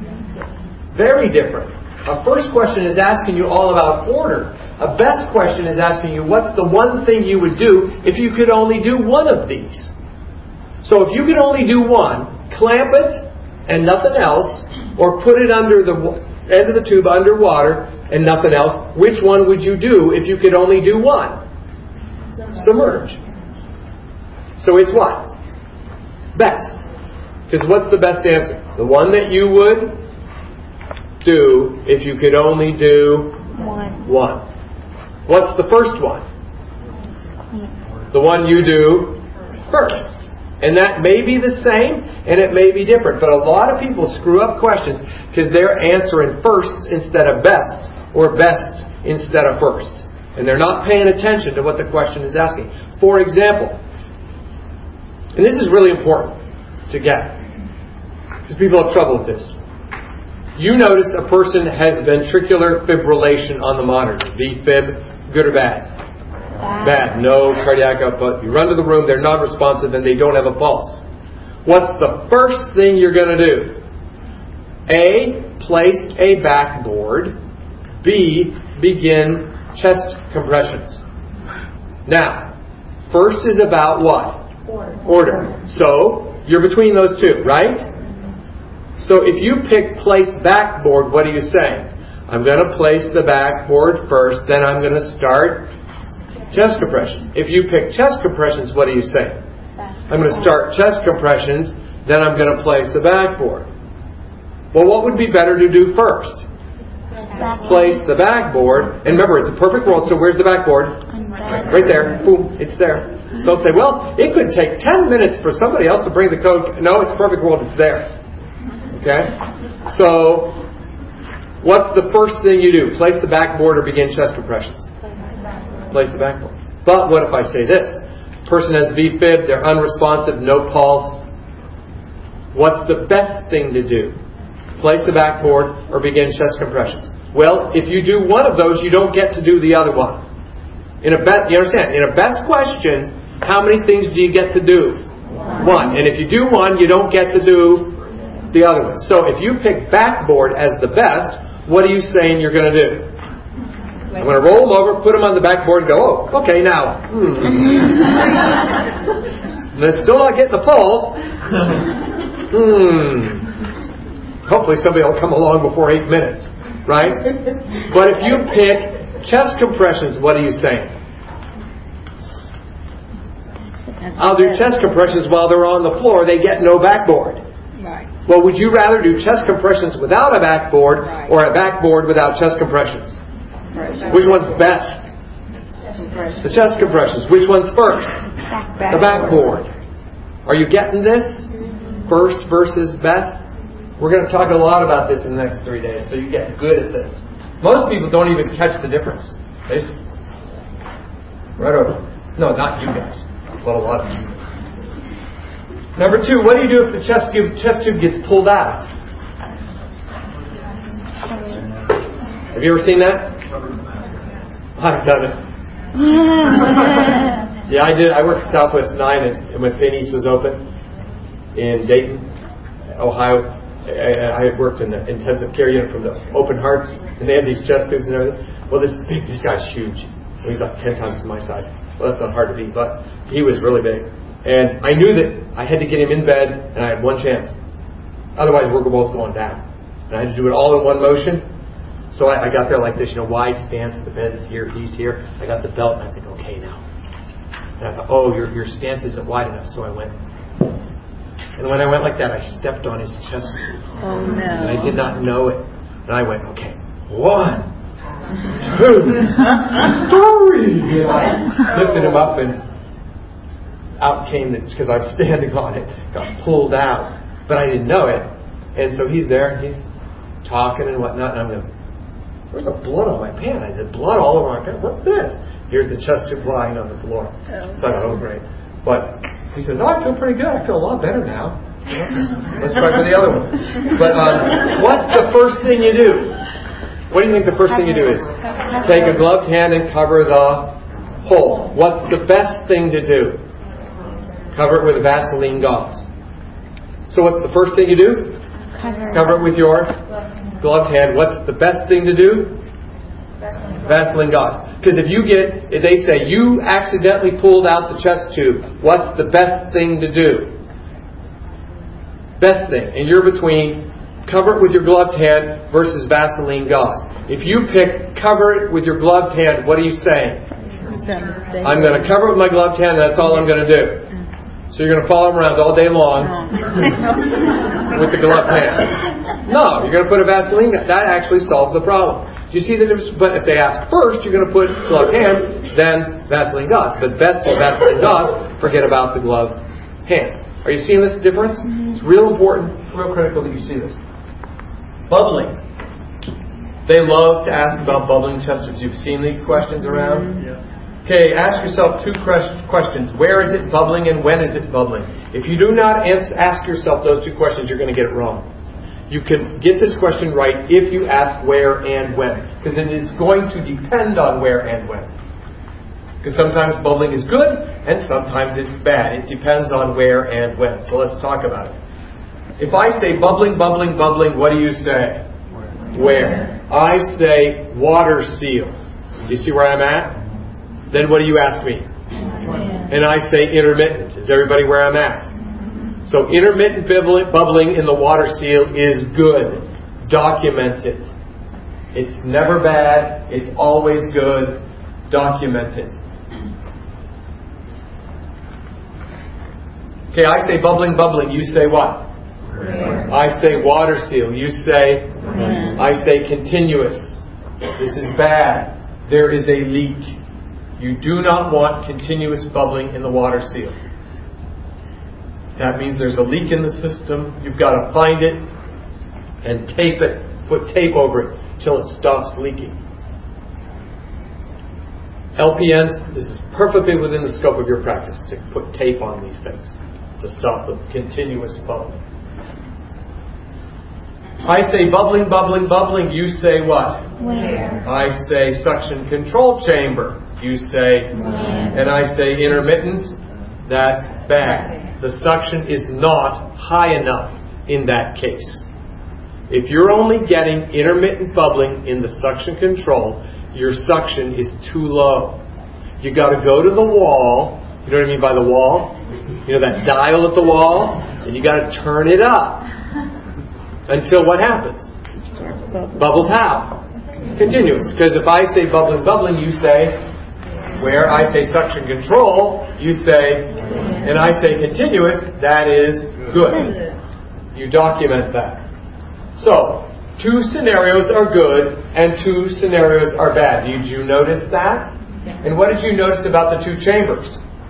Very different. A first question is asking you all about order. A best question is asking you what's the one thing you would do if you could only do one of these. So if you could only do one, clamp it and nothing else, or put it under the end of the tube underwater and nothing else, which one would you do if you could only do one? Submerge. So it's what? Best. Because what's the best answer? The one that you would do if you could only do one. one. What's the first one? The one you do first. And that may be the same and it may be different. But a lot of people screw up questions because they're answering firsts instead of bests or bests instead of first. And they're not paying attention to what the question is asking. For example, and this is really important to get because people have trouble with this. You notice a person has ventricular fibrillation on the monitor. V-fib, good or bad? Bad. Bad. No cardiac output. You run to the room, they're non-responsive, and they don't have a pulse. What's the first thing you're going to do? A, place a backboard. B, begin chest compressions. Now, first is about what? Order. Order. So, you're between those two, right? So if you pick place backboard, what are you saying? I'm going to place the backboard first, then I'm going to start chest compressions. If you pick chest compressions, what are you saying? I'm going to start chest compressions, then I'm going to place the backboard. Well, what would be better to do first? Place the backboard. And remember, it's a perfect world, so where's the backboard? Right there. Boom, it's there. Don't say, well, it could take ten minutes for somebody else to bring the code. No, it's a perfect world, it's there. Okay? So, what's the first thing you do? Place the backboard or begin chest compressions? Place the backboard. But what if I say this? Person has V-fib, they're unresponsive, no pulse. What's the best thing to do? Place the backboard or begin chest compressions? Well, if you do one of those, you don't get to do the other one. In a be- you understand? In a best question, how many things do you get to do? One. And if you do one, you don't get to do the other one. So if you pick backboard as the best, what are you saying you're going to do? I'm going to roll them over, put them on the backboard and go, oh, okay, now. Hmm. Let's still not get the pulse. Hmm. Hopefully somebody will come along before eight minutes. Right? But if you pick chest compressions, what are you saying? I'll do chest compressions while they're on the floor. They get no backboard. Right. Well, would you rather do chest compressions without a backboard Right. or a backboard without chest compressions? Right. Which one's best? The chest compressions. Which one's first? The backboard. Are you getting this? First versus best? We're going to talk a lot about this in the next three days, so you get good at this. Most people don't even catch the difference. They just, right over. No, not you guys. Well, a lot of you. Number two, what do you do if the chest tube, chest tube gets pulled out? Have you ever seen that? I've done it. Yeah, I did. I worked at Southwest nine, and when Saint East was open in Dayton, Ohio, I had worked in the intensive care unit from the open hearts, and they had these chest tubes and everything. Well, this big, this guy's huge. He's like ten times my size. Well, that's not hard to beat, but he was really big. And I knew that I had to get him in bed, and I had one chance. Otherwise, we're both going down. And I had to do it all in one motion. So I, I got there like this, you know, wide stance. The bed's here, he's here. I got the belt, and I think, okay, now. And I thought, oh, your your stance isn't wide enough, so I went. And when I went like that, I stepped on his chest. Oh, no. And I did not know it. And I went, okay, one, two, three. And I lifted him up, and out came the, because I was standing on it, got pulled out. But I didn't know it. And so he's there, and he's talking and whatnot. And I'm going, there's a blood on my pants. I said, blood all over my pants. What's this? Here's the chest tube lying on the floor. So I thought, oh, great. But he says, oh, I feel pretty good. I feel a lot better now. Let's try for the other one. But um, what's the first thing you do? What do you think the first thing you do is? Take a gloved hand and cover the hole. What's the best thing to do? Cover it with a Vaseline gauze. So what's the first thing you do? Cover it with your gloved hand. What's the best thing to do? Vaseline gauze. Because if you get, if they say you accidentally pulled out the chest tube, what's the best thing to do? Best thing. And you're between cover it with your gloved hand versus Vaseline gauze. If you pick cover it with your gloved hand, what are you saying? I'm going to cover it with my gloved hand, and that's all I'm going to do. So you're going to follow them around all day long with the gloved hand. No, you're going to put a Vaseline. That actually solves the problem. Do you see the difference? But if they ask first, you're going to put gloved hand, then Vaseline gauze. But best is Vaseline gauze. Forget about the gloved hand. Are you seeing this difference? It's real important, real critical that you see this. Bubbling. They love to ask about bubbling chest tubes. You've seen these questions around? Yeah. Okay, ask yourself two questions. Where is it bubbling and when is it bubbling? If you do not ask yourself those two questions, you're going to get it wrong. You can get this question right if you ask where and when. Because it is going to depend on where and when. Because sometimes bubbling is good and sometimes it's bad. It depends on where and when. So let's talk about it. If I say bubbling, bubbling, bubbling, what do you say? Where? I say water seal. Do you see where I'm at? Then what do you ask me? And I say intermittent. Is everybody where I'm at? So intermittent bubbling in the water seal is good. Document it. It's never bad. It's always good. Document it. Okay, I say bubbling, bubbling. You say what? Where? I say water seal. You say? Where? I say continuous. This is bad. There is a leak. You do not want continuous bubbling in the water seal. That means there's a leak in the system. You've got to find it and tape it. Put tape over it till it stops leaking. L P Ns, this is perfectly within the scope of your practice to put tape on these things to stop the continuous bubbling. I say bubbling, bubbling, bubbling. You say what? Where? I say suction control chamber. You say, where? And I say intermittent. That's bad. The suction is not high enough in that case. If you're only getting intermittent bubbling in the suction control, your suction is too low. You got to go to the wall. You know what I mean by the wall? You know that dial at the wall? And you got to turn it up. Until what happens? Bubbles how? Continuous. Because if I say bubbling, bubbling, you say Where I say suction control, you say, and I say continuous, that is good. You document that. So, two scenarios are good and two scenarios are bad. Did you notice that? And what did you notice about the two chambers?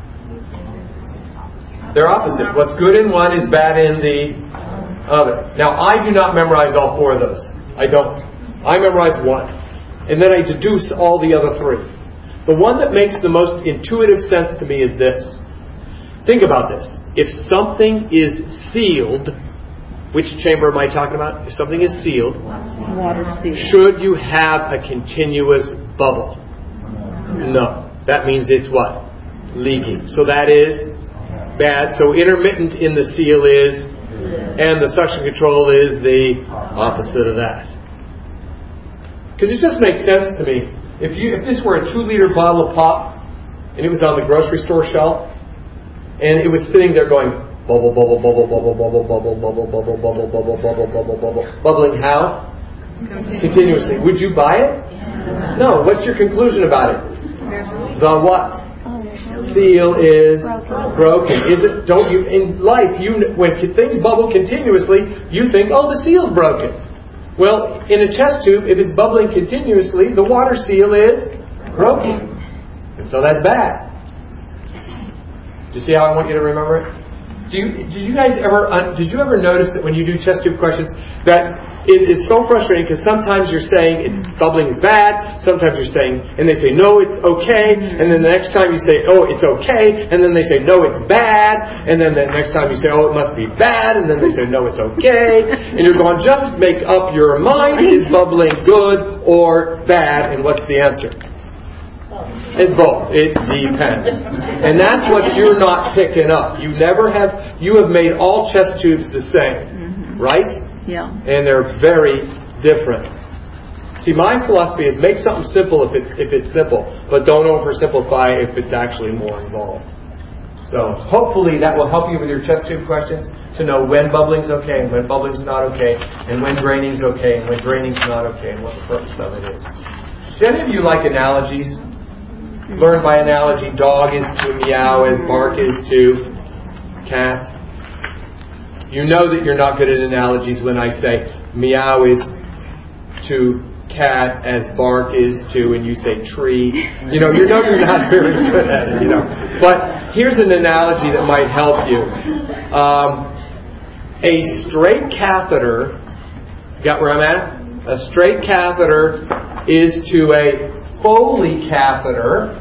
They're opposite. What's good in one is bad in the other. Now, I do not memorize all four of those. I don't. I memorize one. And then I deduce all the other three. The one that makes the most intuitive sense to me is this. Think about this. If something is sealed, which chamber am I talking about? If something is sealed, Water seal. should you have a continuous bubble? No. That means it's what? Leaking. So that is bad. So intermittent in the seal is, and the suction control is the opposite of that. Because it just makes sense to me. If you if this were a two-liter bottle of pop, and it was on the grocery store shelf, and it was sitting there going bubble, bubble, bubble, bubble, bubble, bubble, bubble, bubble, bubble, bubble, bubble, bubble, bubble, bubbling how? Continuously. Would you buy it? No. What's your conclusion about it? The what? Seal is broken. Is it? Don't you in life? You when things bubble continuously, you think, oh, the seal's broken. Well, in a test tube, if it's bubbling continuously, the water seal is broken, and so that's bad. Do you see how I want you to remember it? Do you, did you guys ever uh, did you ever notice that when you do test tube questions that it, it's so frustrating because sometimes you're saying it's bubbling is bad, sometimes you're saying, and they say no, it's okay, and then the next time you say oh, it's okay, and then they say no, it's bad, and then the next time you say oh, it must be bad, and then they say no, it's okay, and you're going just make up your mind, is bubbling good or bad, and what's the answer? It's both. It depends. And that's what you're not picking up. You never have, you have made all chest tubes the same, mm-hmm. right? Yeah. And they're very different. See, my philosophy is make something simple if it's if it's simple, but don't oversimplify if it's actually more involved. So hopefully that will help you with your chest tube questions to know when bubbling's okay and when bubbling's not okay, and when draining's okay and when draining's not okay, and what the purpose of it is. Do any of you like analogies? Learn by analogy. Dog is to meow as bark is to cat. You know that you're not good at analogies when I say meow is to cat as bark is to, and you say tree. You know, you know you're not very good at it, you know. But here's an analogy that might help you. Um, a straight catheter, got where I'm at? A straight catheter is to a Foley catheter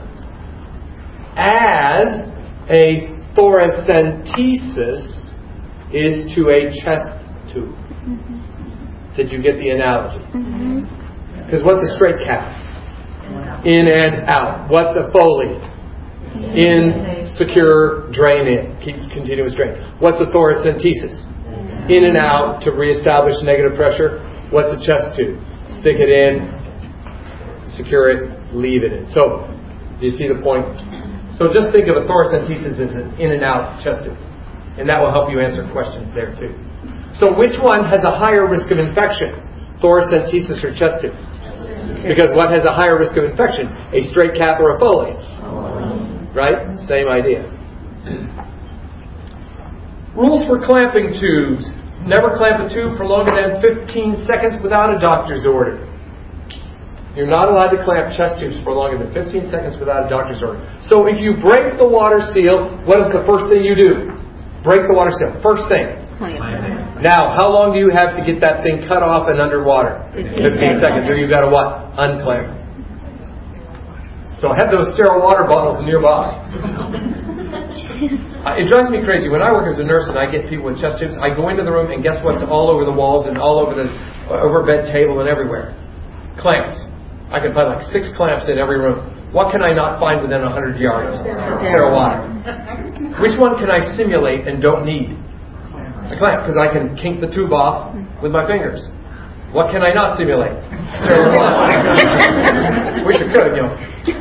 as a thoracentesis is to a chest tube. Mm-hmm. Did you get the analogy? Because mm-hmm. what's a straight cath? In and out. What's a Foley? In, secure, drain in. Keep continuous drain. What's a thoracentesis? In and out to reestablish negative pressure. What's a chest tube? Stick it in, secure it, leave it in. So, do you see the point? So just think of a thoracentesis as an in and out chest tube. And that will help you answer questions there too. So which one has a higher risk of infection? Thoracentesis or chest tube? Because what has a higher risk of infection? A straight cath or a Foley? Right? Same idea. Rules for clamping tubes. Never clamp a tube for longer than fifteen seconds without a doctor's order. You're not allowed to clamp chest tubes for longer than fifteen seconds without a doctor's order. So if you break the water seal, what is the first thing you do? Break the water seal. First thing. Now, how long do you have to get that thing cut off and underwater? fifteen seconds. Or you've got to what? Unclamp. So have those sterile water bottles nearby. Uh, it drives me crazy. When I work as a nurse and I get people with chest tubes, I go into the room and guess what's all over the walls and all over the uh, over bed table and everywhere? Clamps. I can find like six clamps in every room. What can I not find within one hundred yards? Sterile water. Which one can I simulate and don't need? A clamp, because I can kink the tube off with my fingers. What can I not simulate? Sterile water. Wish I could, you know.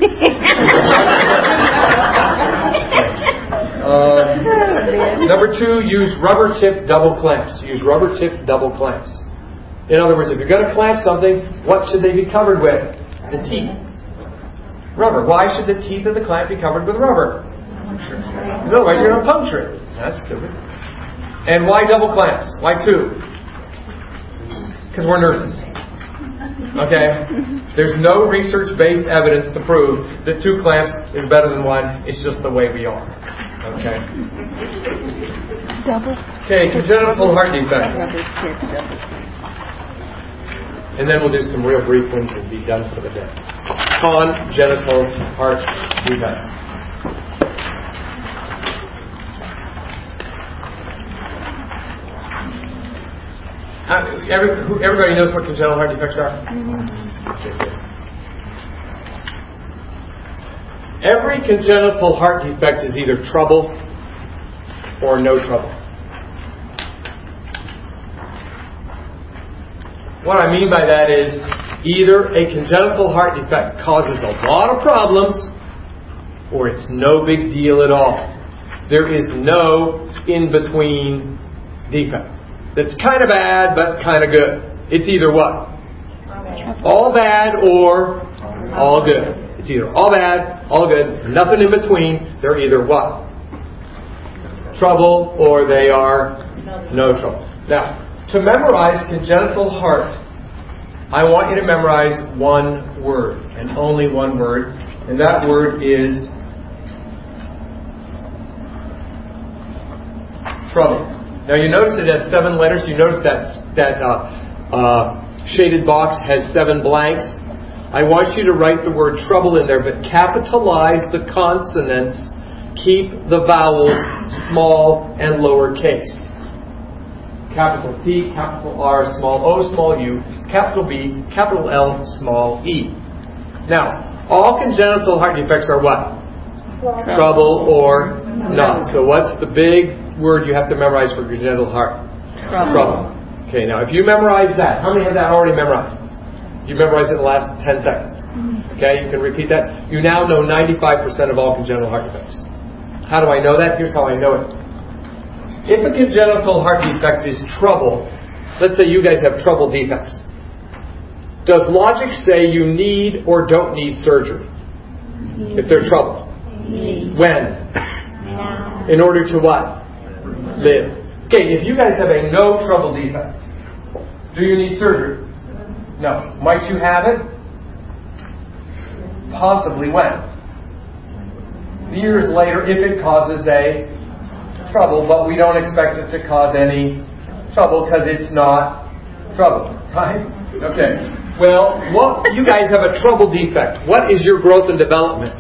Um, number two, use rubber tip double clamps. Use rubber tip double clamps. In other words, if you're going to clamp something, what should they be covered with? The teeth. Rubber. Why should the teeth of the clamp be covered with rubber? Because otherwise you're going to puncture it. That's stupid. And why double clamps? Why two? Because we're nurses. Okay? There's no research-based evidence to prove that two clamps is better than one. It's just the way we are. Okay? Double. Okay, congenital heart defects. And then we'll do some real brief ones and be done for the day. Congenital heart defects. Uh, every, who, everybody knows what congenital heart defects are? Mm-hmm. Okay, good. Every congenital heart defect is either trouble or no trouble. What I mean by that is either a congenital heart defect causes a lot of problems or it's no big deal at all. There is no in-between defect. That's kind of bad but kind of good. It's either what? All bad or all good. It's either all bad, all good, nothing in between. They're either what? Trouble or they are no trouble. Now, to memorize congenital heart, I want you to memorize one word, and only one word, and that word is trouble. Now you notice it has seven letters. You notice that that uh, uh, shaded box has seven blanks. I want you to write the word trouble in there, but capitalize the consonants. Keep the vowels small and lowercase. Capital T, capital R, small O, small U, capital B, capital L, small e. Now, all congenital heart defects are what? Trouble or not. So what's the big word you have to memorize for congenital heart? Trouble. Trouble. Okay, now if you memorize that, how many have that already memorized? You memorized it in the last ten seconds. Okay, you can repeat that. You now know ninety-five percent of all congenital heart defects. How do I know that? Here's how I know it. If a congenital heart defect is trouble, let's say you guys have trouble defects. Does logic say you need or don't need surgery if they're trouble? Need. When? Now. In order to what? Live. Okay, if you guys have a no trouble defect, do you need surgery? No. Might you have it? Possibly when? Years later, if it causes a trouble, but we don't expect it to cause any trouble because it's not trouble, right? Okay. Well, what you guys have a trouble defect. What is your growth and development?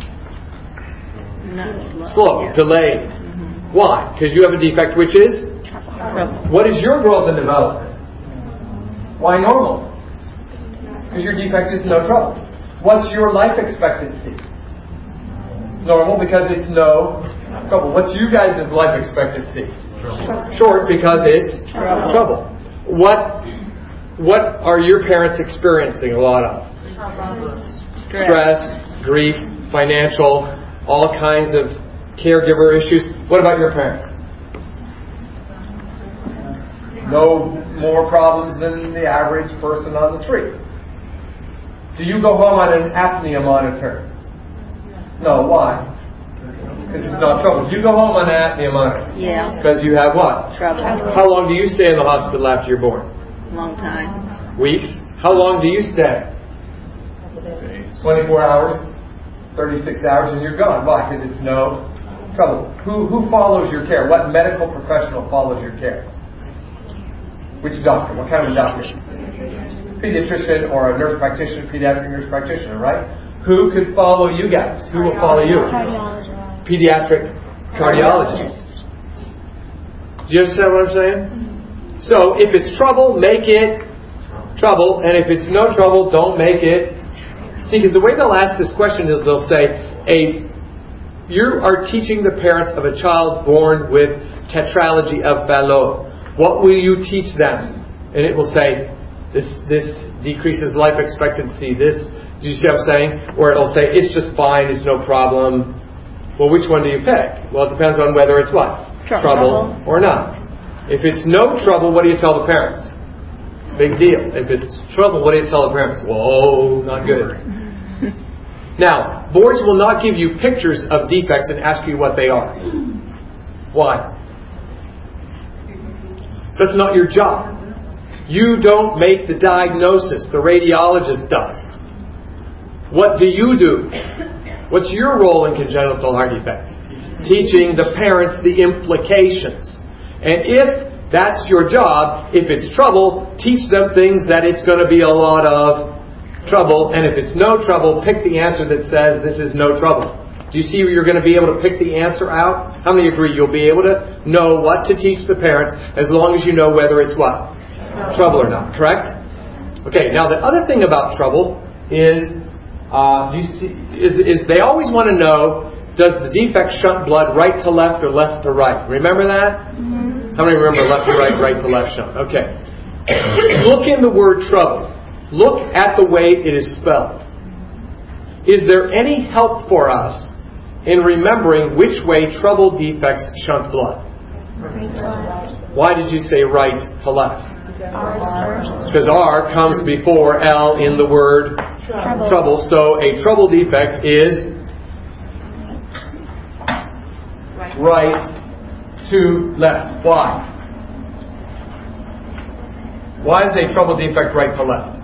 No. Slow, Yeah. delayed. Mm-hmm. Why? Because you have a defect which is? Trouble. What is your growth and development? Why normal? Because your defect is no trouble. What's your life expectancy? Normal because it's no trouble. What's you guys' life expectancy? Trouble. Short because it's Trouble. trouble. What what are your parents experiencing a lot of? Stress. Stress, grief, financial, all kinds of caregiver issues. What about your parents? No more problems than the average person on the street. Do you go home on an apnea monitor? No, why? Because it's not trouble. You go home on an apnea monitor. Yeah. Because you have what? Trouble. How long do you stay in the hospital after you're born? Long time. Weeks? How long do you stay? twenty-four hours? thirty-six hours and you're gone. Why? Because it's no trouble. Who who follows your care? What medical professional follows your care? Which doctor? What kind of a doctor? Pediatrician or a nurse practitioner, pediatric nurse practitioner, right? Who could follow you guys? Who will follow you? Cardiologist. Pediatric cardiologist. Do you understand what I'm saying? So if it's trouble, make it trouble, and if it's no trouble, don't make it. See, because the way they'll ask this question is they'll say, "A, you are teaching the parents of a child born with tetralogy of Fallot. What will you teach them?" And it will say, "This this decreases life expectancy. This." Do you see what I'm saying? Or it'll say, "It's just fine. It's no problem." Well, which one do you pick? Well, it depends on whether it's what? Trouble. Trouble or not. If it's no trouble, what do you tell the parents? Big deal. If it's trouble, what do you tell the parents? Whoa, not good. Now, Boards will not give you pictures of defects and ask you what they are. Why? That's not your job. You don't make the diagnosis. The radiologist does. What do you do? What's your role in congenital heart defect? Teaching the parents the implications. And if that's your job, if it's trouble, teach them things that it's going to be a lot of trouble. And if it's no trouble, pick the answer that says this is no trouble. Do you see where you're going to be able to pick the answer out? How many agree you'll be able to know what to teach the parents as long as you know whether it's what? Trouble or not, correct? Okay, now the other thing about trouble is, uh, you see, is, is they always want to know, does the defect shunt blood right to left or left to right? Remember that? Mm-hmm. How many remember left to right, right to left shunt? Okay. Look in the word trouble. Look at the way it is spelled. Is there any help for us in remembering which way trouble defects shunt blood? Why did you say right to left? Because R comes before L in the word trouble. trouble. So a trouble defect is right to left. Why? Why is a trouble defect right to left?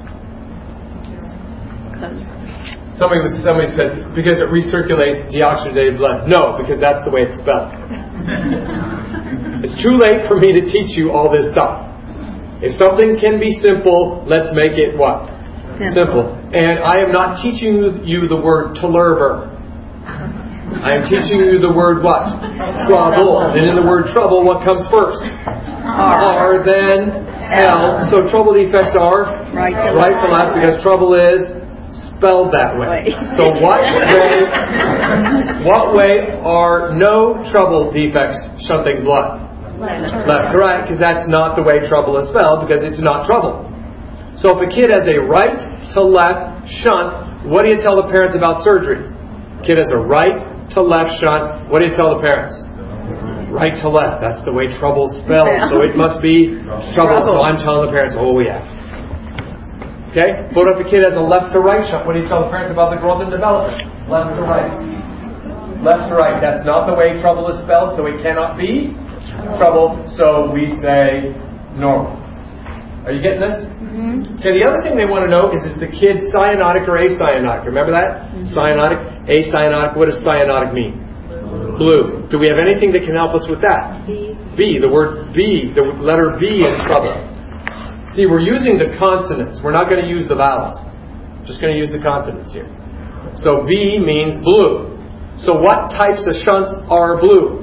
Somebody, was, somebody said, because it recirculates deoxygenated blood. No, because that's the way it's spelled. It's too late for me to teach you all this stuff. If something can be simple, let's make it what? Simple. simple. And I am not teaching you the word telurber. I am teaching you the word what? Trouble. And in the word trouble, what comes first? R, then L. So trouble defects are right to, right to left because trouble is spelled that way. So what way, what way are no trouble defects shunting blood? Left to right, because that's not the way trouble is spelled, because it's not trouble. So if a kid has a right to left shunt, what do you tell the parents about surgery? Kid has a right to left shunt, what do you tell the parents? Right to left. That's the way trouble is spelled, so it must be trouble. So I'm telling the parents, oh yeah. Okay? But if a kid has a left to right shunt, what do you tell the parents about the growth and development? Left to right. Left to right. That's not the way trouble is spelled, so it cannot be trouble, so we say normal. Are you getting this? Mm-hmm. Okay, the other thing they want to know is, is the kid cyanotic or acyanotic? Remember that? Mm-hmm. Cyanotic, acyanotic. What does cyanotic mean? Blue. Blue. Do we have anything that can help us with that? B. B. The word B. The letter B in trouble. See, we're using the consonants. We're not going to use the vowels. Just going to use the consonants here. So B means blue. So what types of shunts are blue?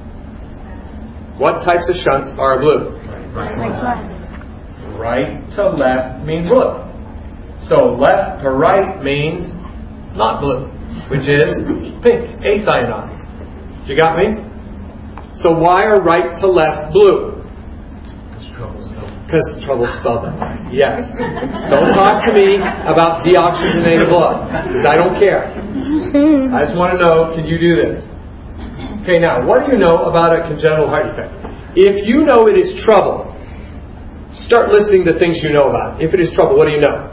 What types of shunts are blue? Right to left. Right to left means blue. So left to right means not blue, which is pink, acyanotic. You got me? So why are right to lefts blue? Because trouble's spelled that way. Yes. Don't talk to me about deoxygenated blood, because I don't care. I just want to know, can you do this? Okay, now, what do you know about a congenital heart defect? If you know it is trouble, start listing the things you know about it. If it is trouble, what do you know?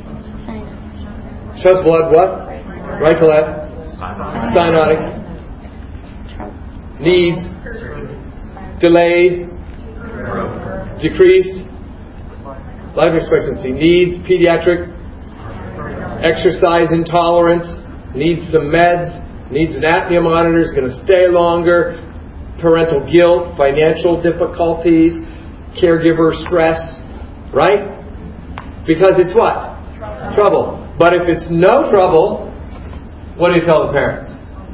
Shuts blood, what? Right to left. Cyanotic. Needs. Delayed. Decreased. Life expectancy. Needs pediatric. Exercise intolerance. Needs some meds. Needs an apnea monitor, is going to stay longer, parental guilt, financial difficulties, caregiver stress, right? Because it's what? Trouble. trouble. But if it's no trouble, what do you tell the parents?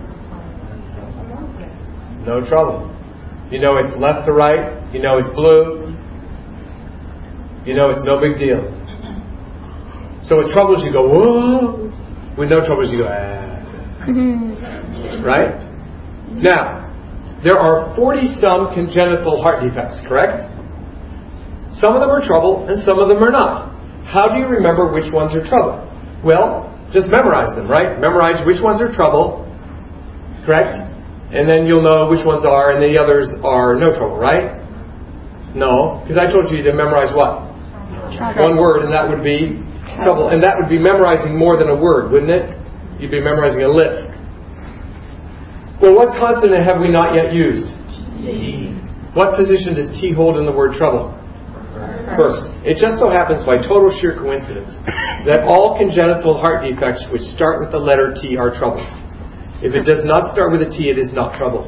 No trouble. You know it's left to right, you know it's blue, you know it's no big deal. So with troubles you go, whoa. With no troubles you go, ah. Right? Now, there are forty-some congenital heart defects, correct? Some of them are trouble and some of them are not. How do you remember which ones are trouble? Well, just memorize them, right? Memorize which ones are trouble, correct? And then you'll know which ones are and the others are no trouble, right? No, because I told you to memorize what? Trouble. One word, and that would be trouble. And that would be memorizing more than a word, wouldn't it? You'd be memorizing a list. Well, what consonant have we not yet used? T. What position does T hold in the word trouble? First. It just so happens by total sheer coincidence that all congenital heart defects which start with the letter T are trouble. If it does not start with a T, it is not trouble.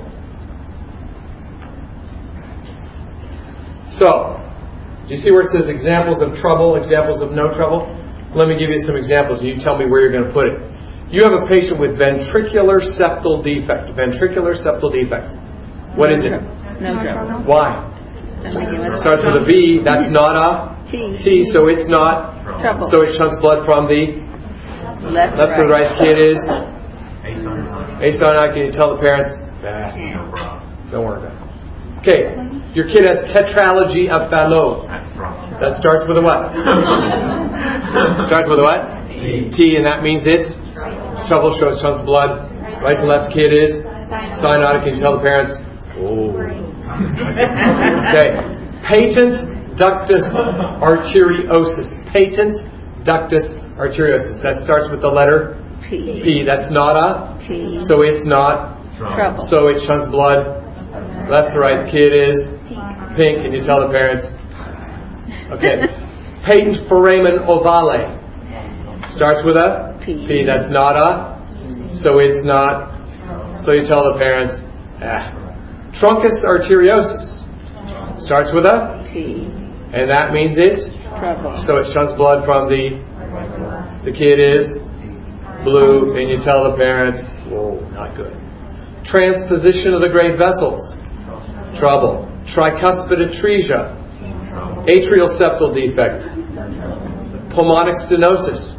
So, do you see where it says examples of trouble, examples of no trouble? Let me give you some examples and you tell me where you're going to put it. You have a patient with ventricular septal defect. Ventricular septal defect. What is it? No trouble. Why? It starts with a V. That's not a T. T, so it's not. Trouble. So it shunts blood from the Left, left to the right. Kid is Asynchronous. asynchronous. Can you tell the parents? Bah, No problem. don't worry about it. Okay, your kid has tetralogy of Fallot. That's problem. That starts with a what? Starts with a what? T. T, and that means it's trouble. Shows shunts blood. Right to left kid is cyanotic. Can you tell the parents? Oh. Okay. Patent ductus arteriosus. Patent ductus arteriosus. That starts with the letter P. P. That's not a T. So it's not. Trouble. So it shunts blood. Left to right. The kid is pink. Can you tell the parents? Okay. Patent foramen ovale. Starts with a P. P. That's not a. So it's not. So you tell the parents. Ah. Truncus arteriosus. Starts with a T. and that means it's Trouble. so it shunts blood from the the kid is blue, and you tell the parents, whoa, not good. Transposition of the great vessels. Trouble. Tricuspid atresia. Atrial septal defect. Pulmonic stenosis.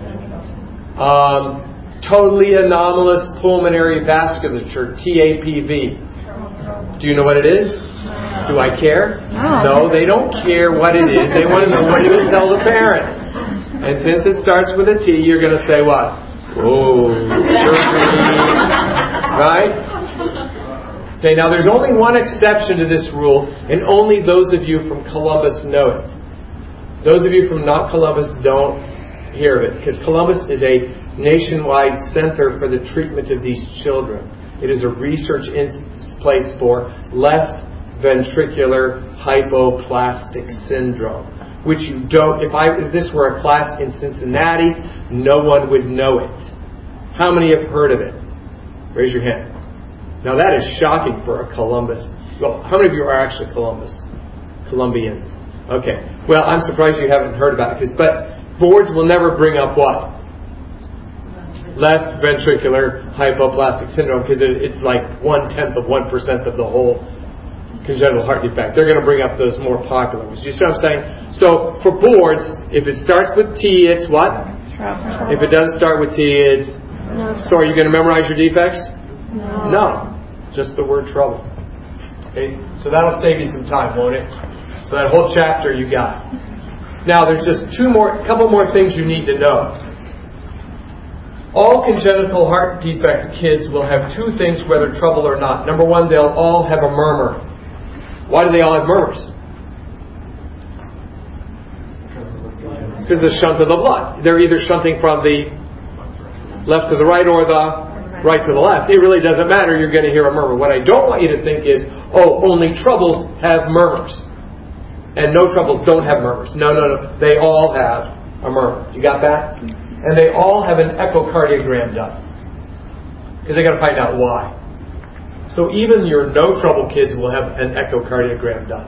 Um, totally anomalous pulmonary vasculature, T A P V. Do you know what it is? Do I care? No. No, they don't care what it is. They want to know what you tell the parent. And since it starts with a T, you're going to say what? Oh, surgery. Right? Okay, now there's only one exception to this rule, and only those of you from Columbus know it. Those of you from not Columbus don't hear of it, because Columbus is a nationwide center for the treatment of these children. It is a research in place for left ventricular hypoplastic syndrome, which you don't. If I if this were a class in Cincinnati, no one would know it. How many have heard of it? Raise your hand. Now that is shocking for a Columbus. Well, how many of you are actually Columbus? Columbians. Okay. Well, I'm surprised you haven't heard about it, because but boards will never bring up what? Left ventricular hypoplastic syndrome, because it, it's like one-tenth of one percent of the whole congenital heart defect. They're going to bring up those more popular ones. You see what I'm saying? So for boards, if it starts with T, it's what? Trouble. If it doesn't start with T, it's... No. So are you going to memorize your defects? No. No. Just the word trouble. Okay? So that'll save you some time, won't it? So that whole chapter you got. Now there's just two more, a couple more things you need to know. All congenital heart defect kids will have two things, whether trouble or not. Number one, they'll all have a murmur. Why do they all have murmurs? Because of the shunt of the blood. They're either shunting from the left to the right or the right to the left. It really doesn't matter. You're going to hear a murmur. What I don't want you to think is, oh, only troubles have murmurs. And no troubles don't have murmurs. No, no, no. They all have a murmur. You got that? And they all have an echocardiogram done. Because they got to find out why. So even your no trouble kids will have an echocardiogram done.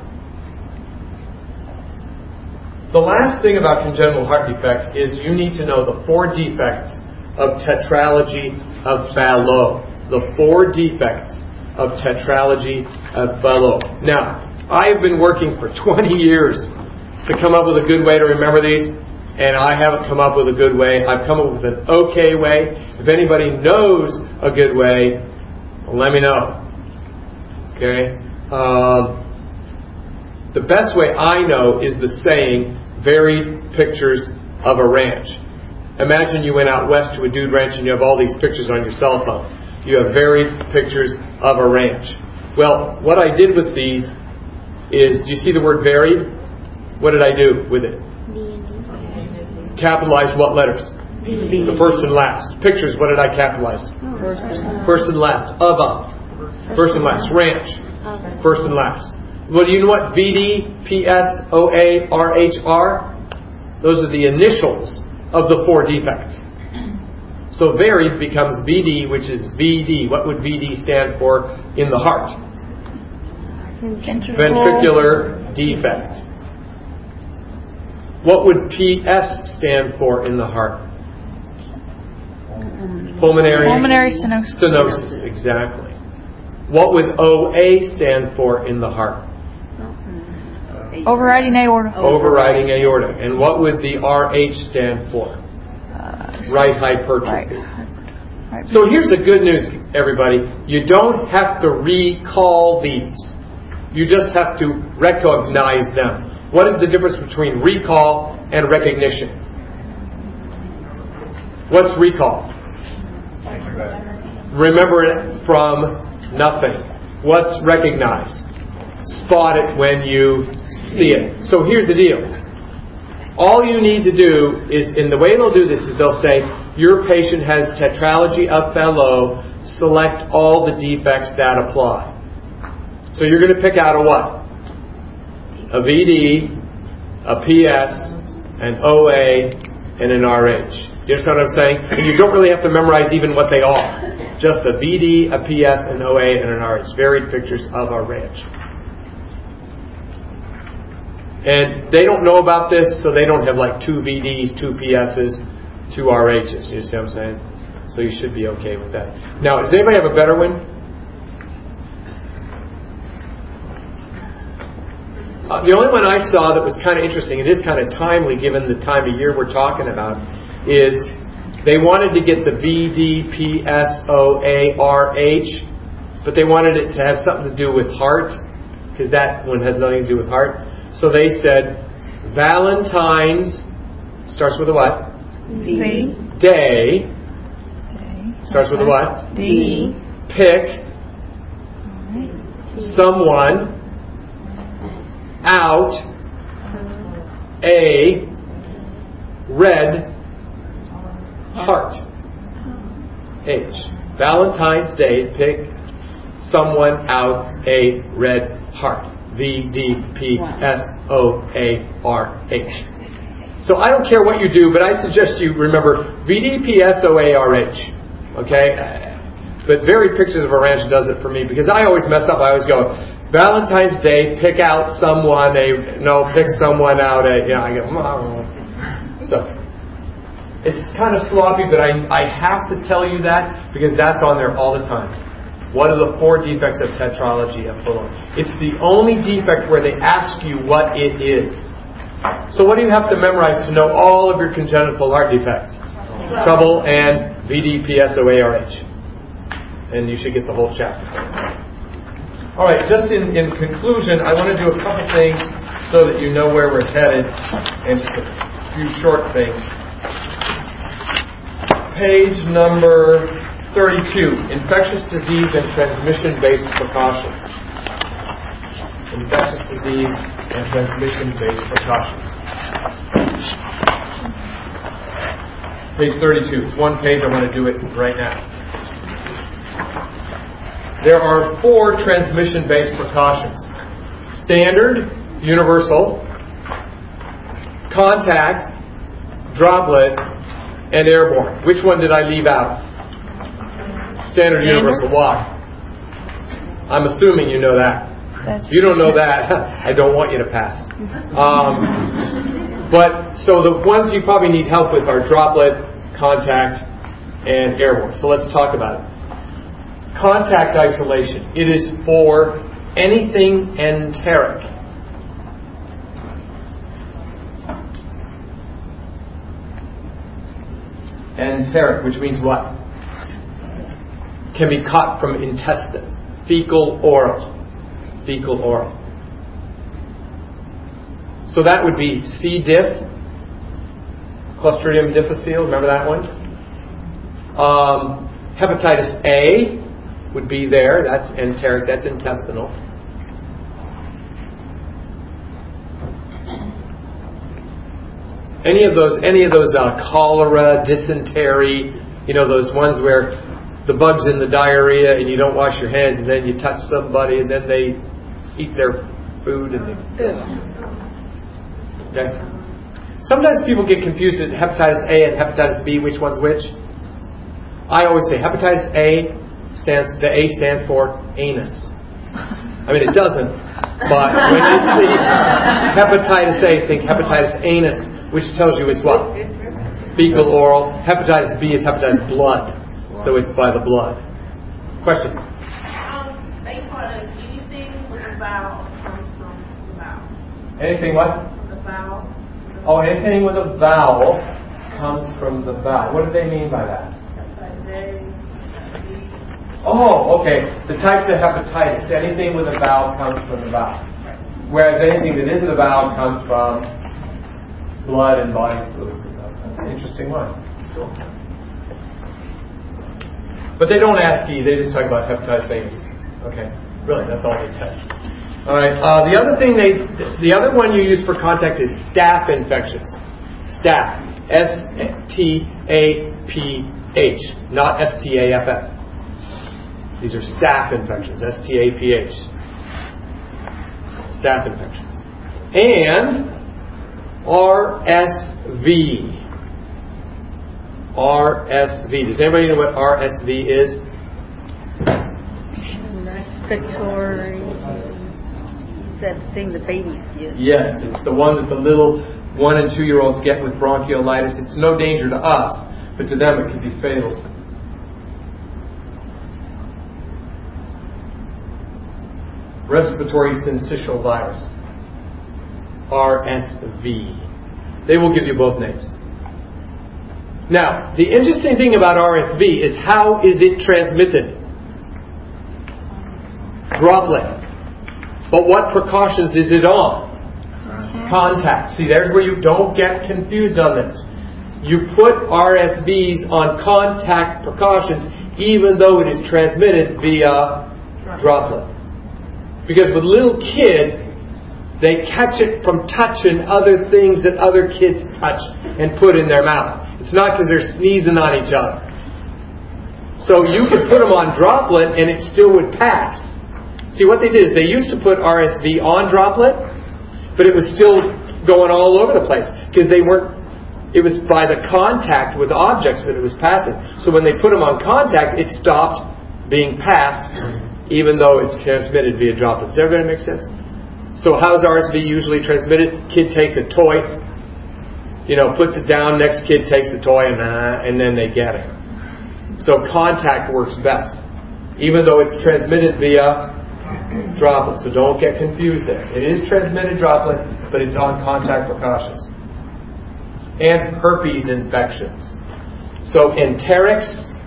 The last thing about congenital heart defect is you need to know the four defects of tetralogy of Fallot. The four defects of tetralogy of Fallot. Now, I've been working for twenty years to come up with a good way to remember these, and I haven't come up with a good way. I've come up with an okay way. If anybody knows a good way, let me know. Okay? Um, the best way I know is the saying, varied pictures of a ranch. Imagine you went out west to a dude ranch and you have all these pictures on your cell phone. You have varied pictures of a ranch. Well, what I did with these is, do you see the word varied? What did I do with it? Capitalize what letters? B. The first and last. Pictures, what did I capitalize? First and last. Of a. First and last. Ranch. First and last. Well, you know what V D, P S, O A, R H are? Those are the initials of the four defects. So varied becomes V D, which is V D. What would V D stand for in the heart? Ventricle. Ventricular defect. What would P S stand for in the heart? Pulmonary, Pulmonary stenosis. stenosis. Exactly. What would O A stand for in the heart? Overriding aorta. Overriding aorta. And what would the R H stand for? Uh, Right hypertrophy. Right. Right. So here's the good news, everybody. You don't have to recall these. You just have to recognize them. What is the difference between recall and recognition? What's recall? Remember it from nothing. What's recognize? Spot it when you see it. So here's the deal. All you need to do is, in the way they'll do this is they'll say, your patient has tetralogy of Fallot, select all the defects that apply. So you're going to pick out a what? A V D, a P S, an O A, and an R H. Do you understand what I'm saying? And you don't really have to memorize even what they are. Just a V D, a P S, an O A, and an R H. Varied pictures of a ranch. And they don't know about this, so they don't have like two V Ds, two P S's, two R H's. You see what I'm saying? So you should be okay with that. Now, does anybody have a better one? Uh, the only one I saw that was kind of interesting, it is kind of timely given the time of year we're talking about, is they wanted to get the V D, P S, O A, R H, but they wanted it to have something to do with heart, because that one has nothing to do with heart. So they said, Valentine's, starts with a what? V. Day, D. starts with a what? D. Pick, someone, out, a, red, heart. H. Valentine's Day, pick someone out, a red heart. V, D, P, S, O, A, R, H. So I don't care what you do, but I suggest you remember V, D, P, S, O, A, R, H. Okay? But Varied Pictures of a Ranch does it for me because I always mess up. I always go, Valentine's Day, pick out someone, a, no, pick someone out, a, you know, I go, oh. So, it's kind of sloppy, but I, I have to tell you that because that's on there all the time. What are the four defects of tetralogy of Fallot? It's the only defect where they ask you what it is. So what do you have to memorize to know all of your congenital heart defects? Trouble and V D, P S, O A, R H. And you should get the whole chapter. All right, just in, in conclusion, I want to do a couple things so that you know where we're headed, and just a few short things. Page number thirty-two, infectious disease and transmission-based precautions. Infectious disease and transmission-based precautions. Page thirty-two. It's one page. I want to do it right now. There are four transmission-based precautions. Standard, universal, contact, droplet, and airborne. Which one did I leave out? Standard, universal. Why? I'm assuming you know that. If you don't know that, I don't want you to pass. Um, but, so the ones you probably need help with are droplet, contact, and airborne. So let's talk about it. Contact isolation. It is for anything enteric. Enteric, which means what? Can be caught from intestine. Fecal oral. Fecal oral. So that would be C. diff, Clostridium difficile, remember that one? Um, hepatitis A would be there, that's enteric, that's intestinal. Any of those, any of those uh, cholera, dysentery, you know, those ones where the bug's in the diarrhea and you don't wash your hands and then you touch somebody and then they eat their food and they... Okay. Sometimes people get confused at hepatitis A and hepatitis B, which one's which. I always say hepatitis A stands, the A stands for anus. I mean, it doesn't, but when you see hepatitis A, think hepatitis anus, which tells you it's what? Fecal oral. Hepatitis B is hepatitis blood, so it's by the blood. Question? Um, they taught us anything with a vowel comes from the vowel. Anything what? From the vowel. Oh, anything with a vowel comes from the vowel. What do they mean by that? Oh, okay. The types of hepatitis, anything with a vowel comes from the vowel. Whereas anything that isn't a vowel comes from blood and body fluids. That's an interesting one. Cool. But they don't ask you, they just talk about hepatitis A. Okay. Really, that's all they test. All right. Uh, the other thing they, the other one you use for contact is staph infections. Staph. S T A P H. Not S T A F F. These are staph infections. S T A P H. Staph infections. And R S V. R S V. Does anybody know what R S V is? Respiratory. That thing the babies get. Yes, it's the one that the little one and two year olds get with bronchiolitis. It's no danger to us, but to them it can be fatal. Respiratory syncytial virus. R S V. They will give you both names. Now, the interesting thing about R S V is how is it transmitted? Droplet. But what precautions is it on? Contact. See, there's where you don't get confused on this. You put R S Vs on contact precautions even though it is transmitted via droplet. Because with little kids, they catch it from touching other things that other kids touch and put in their mouth. It's not because they're sneezing on each other. So you could put them on droplet and it still would pass. See, what they did is they used to put R S V on droplet, but it was still going all over the place because they weren't. It was by the contact with objects that it was passing. So when they put them on contact, it stopped being passed, even though it's transmitted via droplets. Does everybody make sense? So how is R S V usually transmitted? Kid takes a toy, you know, puts it down. Next kid takes the toy, and uh, and then they get it. So contact works best, even though it's transmitted via droplet. So don't get confused there. It is transmitted droplet, but it's on contact precautions. And herpes infections. So enterics,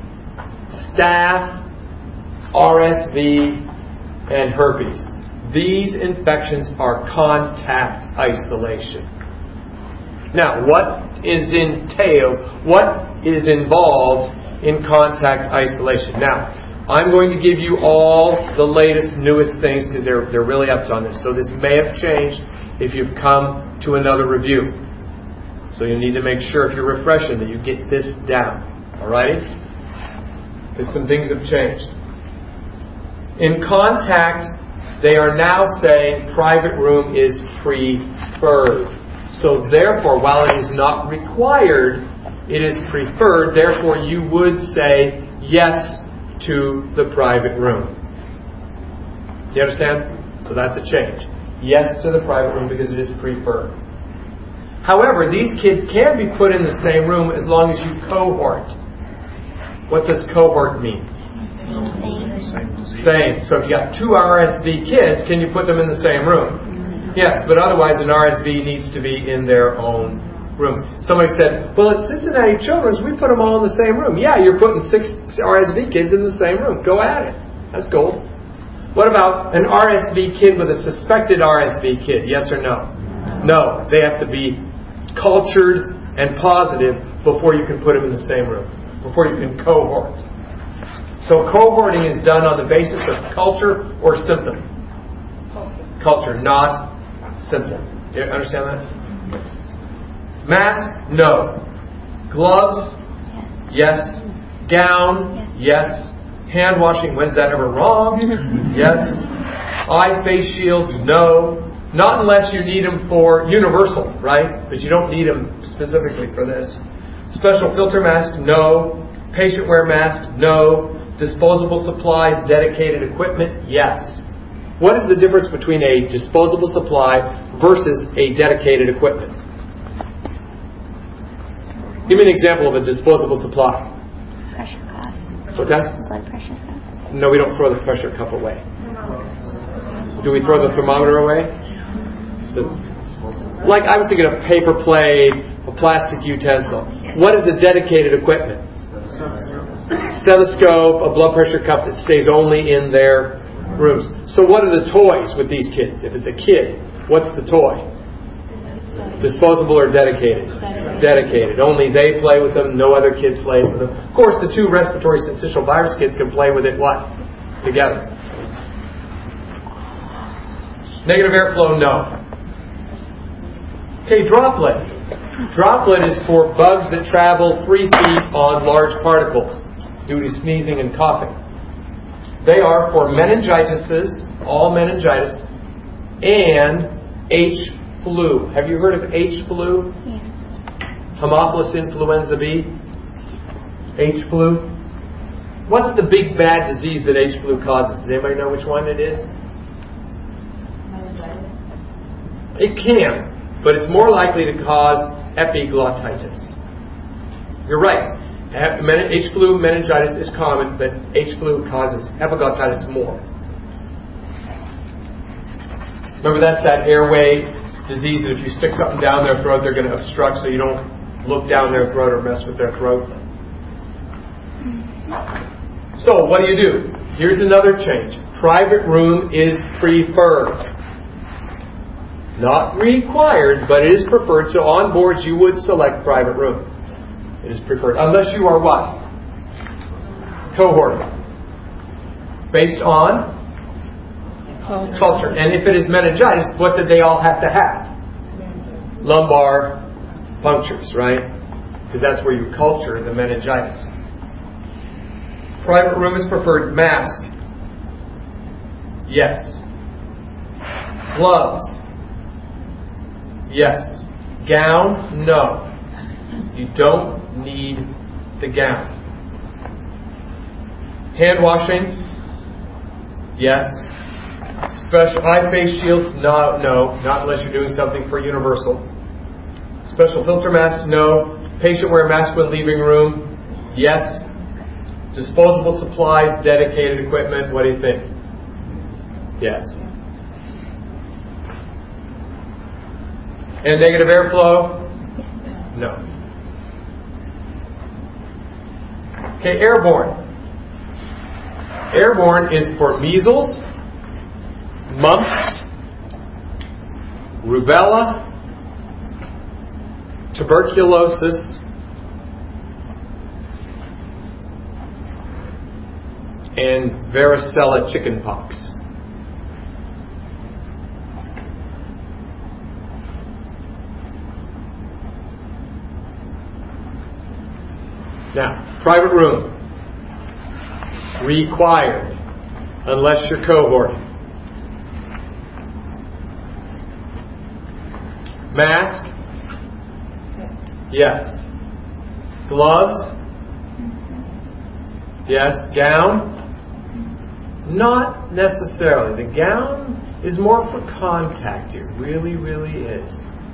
staph, R S V, and herpes. These infections are contact isolation. Now, what is entailed? What is involved in contact isolation? Now, I'm going to give you all the latest, newest things because they're they're really up on this. So this may have changed if you've come to another review. So you need to make sure if you're refreshing that you get this down. Alrighty? Because some things have changed. In contact, they are now saying private room is preferred. So therefore, while it is not required, it is preferred. Therefore, you would say yes to the private room. Do you understand? So that's a change. Yes to the private room because it is preferred. However, these kids can be put in the same room as long as you cohort. What does cohort mean? Same. So if you got two R S V kids, can you put them in the same room? Yes, but otherwise an R S V needs to be in their own room. Somebody said, well, at Cincinnati Children's, we put them all in the same room. Yeah, you're putting six R S V kids in the same room. Go at it. That's cool. What about an R S V kid with a suspected R S V kid? Yes or no? No. They have to be cultured and positive before you can put them in the same room, before you can cohort. So cohorting is done on the basis of culture or symptom. Culture, not symptom. Do you understand that? Mask? No. Gloves? Yes. Gown? Yes. Hand washing? When's that ever wrong? Yes. Eye face shields? No. Not unless you need them for universal, right? But you don't need them specifically for this. Special filter mask? No. Patient wear mask? No. Disposable supplies, dedicated equipment? Yes. What is the difference between a disposable supply versus a dedicated equipment? Give me an example of a disposable supply. Pressure cup. What's that? Blood pressure cup. No, we don't throw the pressure cup away. Do we throw the thermometer away? Like, I was thinking of paper plate, a plastic utensil. What is a dedicated equipment? Stethoscope, a blood pressure cup that stays only in their rooms. So what are the toys with these kids? If it's a kid, what's the toy? Disposable or dedicated? Dedicated. Only they play with them, no other kid plays with them. Of course, the two respiratory syncytial virus kids can play with it, what? Together. Negative airflow, no. Okay, droplet. Droplet is for bugs that travel three feet on large particles due to sneezing and coughing. They are for meningitis, all meningitis, and H flu. Have you heard of H flu? Yeah. Haemophilus influenza B? H flu? What's the big bad disease that H flu causes? Does anybody know which one it is? It can, but it's more likely to cause epiglottitis. You're right. H flu meningitis is common, but H flu causes epiglottitis more. Remember, that's that airway disease that if you stick something down their throat, they're going to obstruct so you don't look down their throat or mess with their throat. So, what do you do? Here's another change. Private room is preferred. Not required, but it is preferred. So on boards you would select private room. It is preferred. Unless you are what? Cohort. Based on culture. And if it is meningitis, what did they all have to have? Lumbar punctures, right? Because that's where you culture the meningitis. Private room is preferred. Mask. Yes. Gloves. Yes. Gown? No. You don't need the gown. Hand washing? Yes. Special eye face shields? No, no. Not unless you're doing something for universal. Special filter mask? No. Patient wear mask when leaving room? Yes. Disposable supplies, dedicated equipment? What do you think? Yes. And negative airflow? No. Okay, airborne. Airborne is for measles, mumps, rubella, tuberculosis, and varicella chickenpox. Now, private room. Required. Unless you're cohorting. Mask? Yes. Gloves? Yes. Gown? Not necessarily. The gown is more for contact. It really, really is.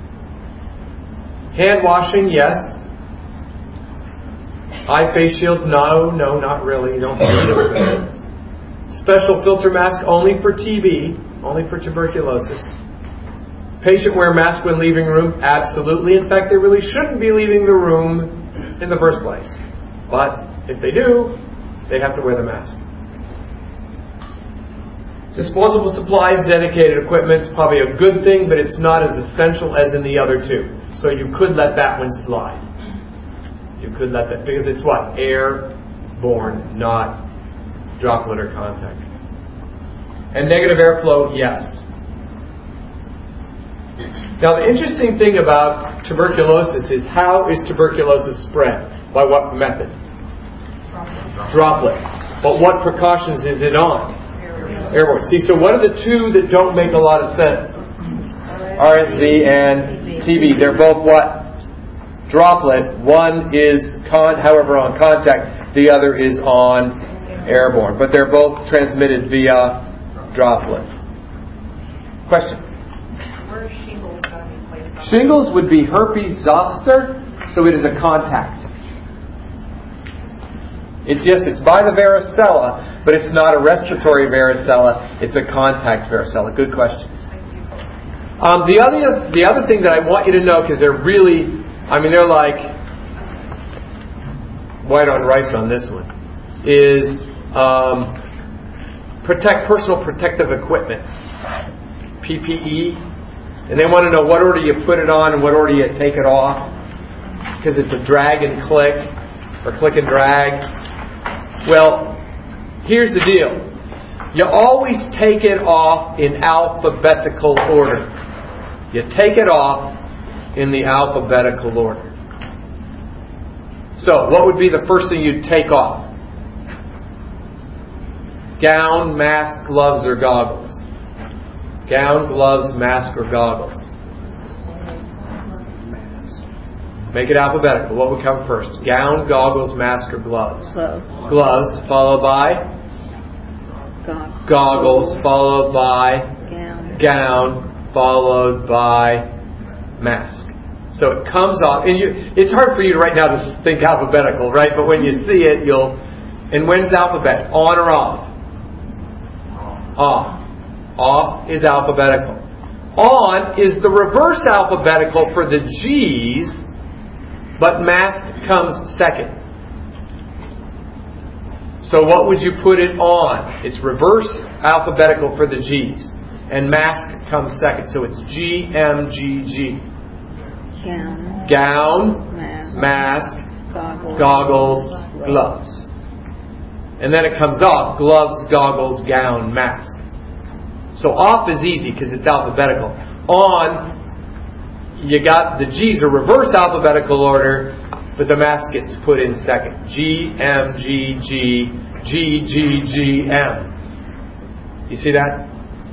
Hand washing? Yes. Eye face shields? No, no, not really. You don't need them for this. Special filter mask only for T B, only for tuberculosis. Patient wear mask when leaving room? Absolutely. In fact, they really shouldn't be leaving the room in the first place. But if they do, they have to wear the mask. Disposable supplies, dedicated equipment is probably a good thing, but it's not as essential as in the other two. So you could let that one slide. You could let that, because it's what? Airborne, not droplet or contact. And negative airflow, yes. Now, the interesting thing about tuberculosis is how is tuberculosis spread? By what method? Droplet. But what precautions is it on? Airborne. See, so what are the two that don't make a lot of sense? R S V and T B. They're both what? Droplet. One is, con, however, on contact. The other is on airborne. But they're both transmitted via droplet. Question? Where is shingles going to be placed? Shingles would be herpes zoster, so it is a contact. It's yes, it's by the varicella, but it's not a respiratory varicella. It's a contact varicella. Good question. Um, the other the other thing that I want you to know, because they're really, I mean, they're like white on rice on this one, is um, protect personal protective equipment, P P E, and they want to know what order you put it on and what order you take it off, because it's a drag and click or click and drag. Well, here's the deal. You always take it off in alphabetical order. You take it off in the alphabetical order. So, what would be the first thing you'd take off? Gown, mask, gloves, or goggles? Gown, gloves, mask, or goggles? Make it alphabetical. What would come first? Gown, goggles, mask, or gloves? Gloves. Gloves, followed by? Goggles. Goggles, followed by? Gown. Gown, followed by mask. So it comes off, and you, it's hard for you right now to think alphabetical, right? But when you see it, you'll, and when's alphabet? On or off? Off. Off is alphabetical. On is the reverse alphabetical for the G's, but mask comes second. So what would you put it on? It's reverse alphabetical for the G's. And mask comes second. So it's G, M, G, G. Gown. Gown, Mask. mask, Goggles. goggles, gloves. And then it comes off. Gloves, goggles, gown, mask. So off is easy because it's alphabetical. On, you got the G's are reverse alphabetical order, but the mask gets put in second. G, M, G, G, G, G, G, M. You see that?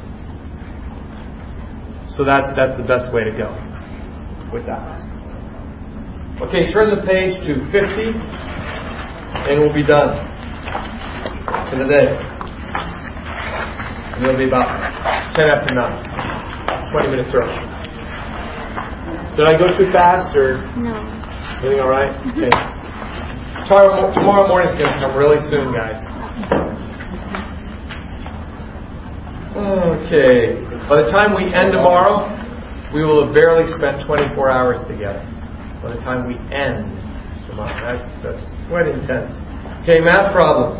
So that's that's the best way to go with that. Okay, turn the page to fifty, and we'll be done for the day. And it'll be about ten after nine, twenty minutes early. Did I go too fast, or No. everything all right? Okay. Tomorrow, tomorrow morning's going to come really soon, guys. Okay. By the time we end tomorrow, we will have barely spent twenty-four hours together. By the time we end tomorrow, that's that's quite intense. Okay, math problems.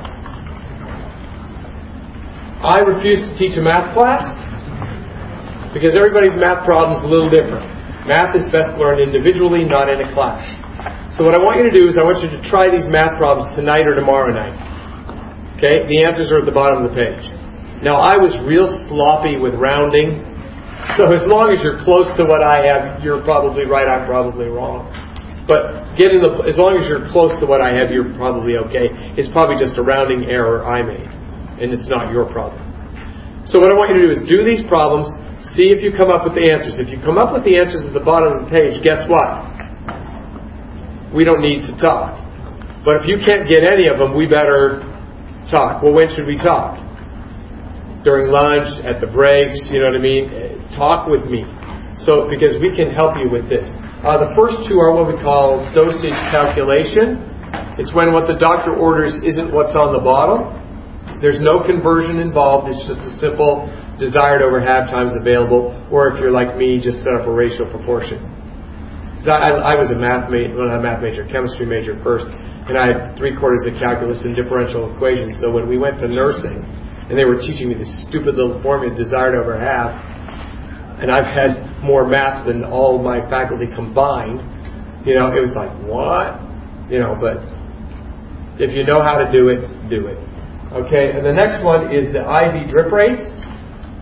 I refuse to teach a math class because everybody's math problem is a little different. Math is best learned individually, not in a class. So what I want you to do is I want you to try these math problems tonight or tomorrow night. Okay? The answers are at the bottom of the page. Now, I was real sloppy with rounding. So as long as you're close to what I have, you're probably right, I'm probably wrong. But get in the, as long as you're close to what I have, you're probably okay. It's probably just a rounding error I made. And it's not your problem. So what I want you to do is do these problems. See if you come up with the answers. If you come up with the answers at the bottom of the page, guess what? We don't need to talk. But if you can't get any of them, we better talk. Well, when should we talk? During lunch, at the breaks, you know what I mean? Talk with me. So, because we can help you with this. Uh, the first two are what we call dosage calculation. It's when what the doctor orders isn't what's on the bottle. There's no conversion involved. It's just a simple desired over half times available, or if you're like me, just set up a ratio proportion. So I, I was a math major, well not a math major, chemistry major first, and I had three quarters of calculus and differential equations. So when we went to nursing, and they were teaching me this stupid little formula, desired over half, and I've had more math than all my faculty combined. You know, it was like, what? You know, but if you know how to do it, do it. Okay, and the next one is the I V drip rates.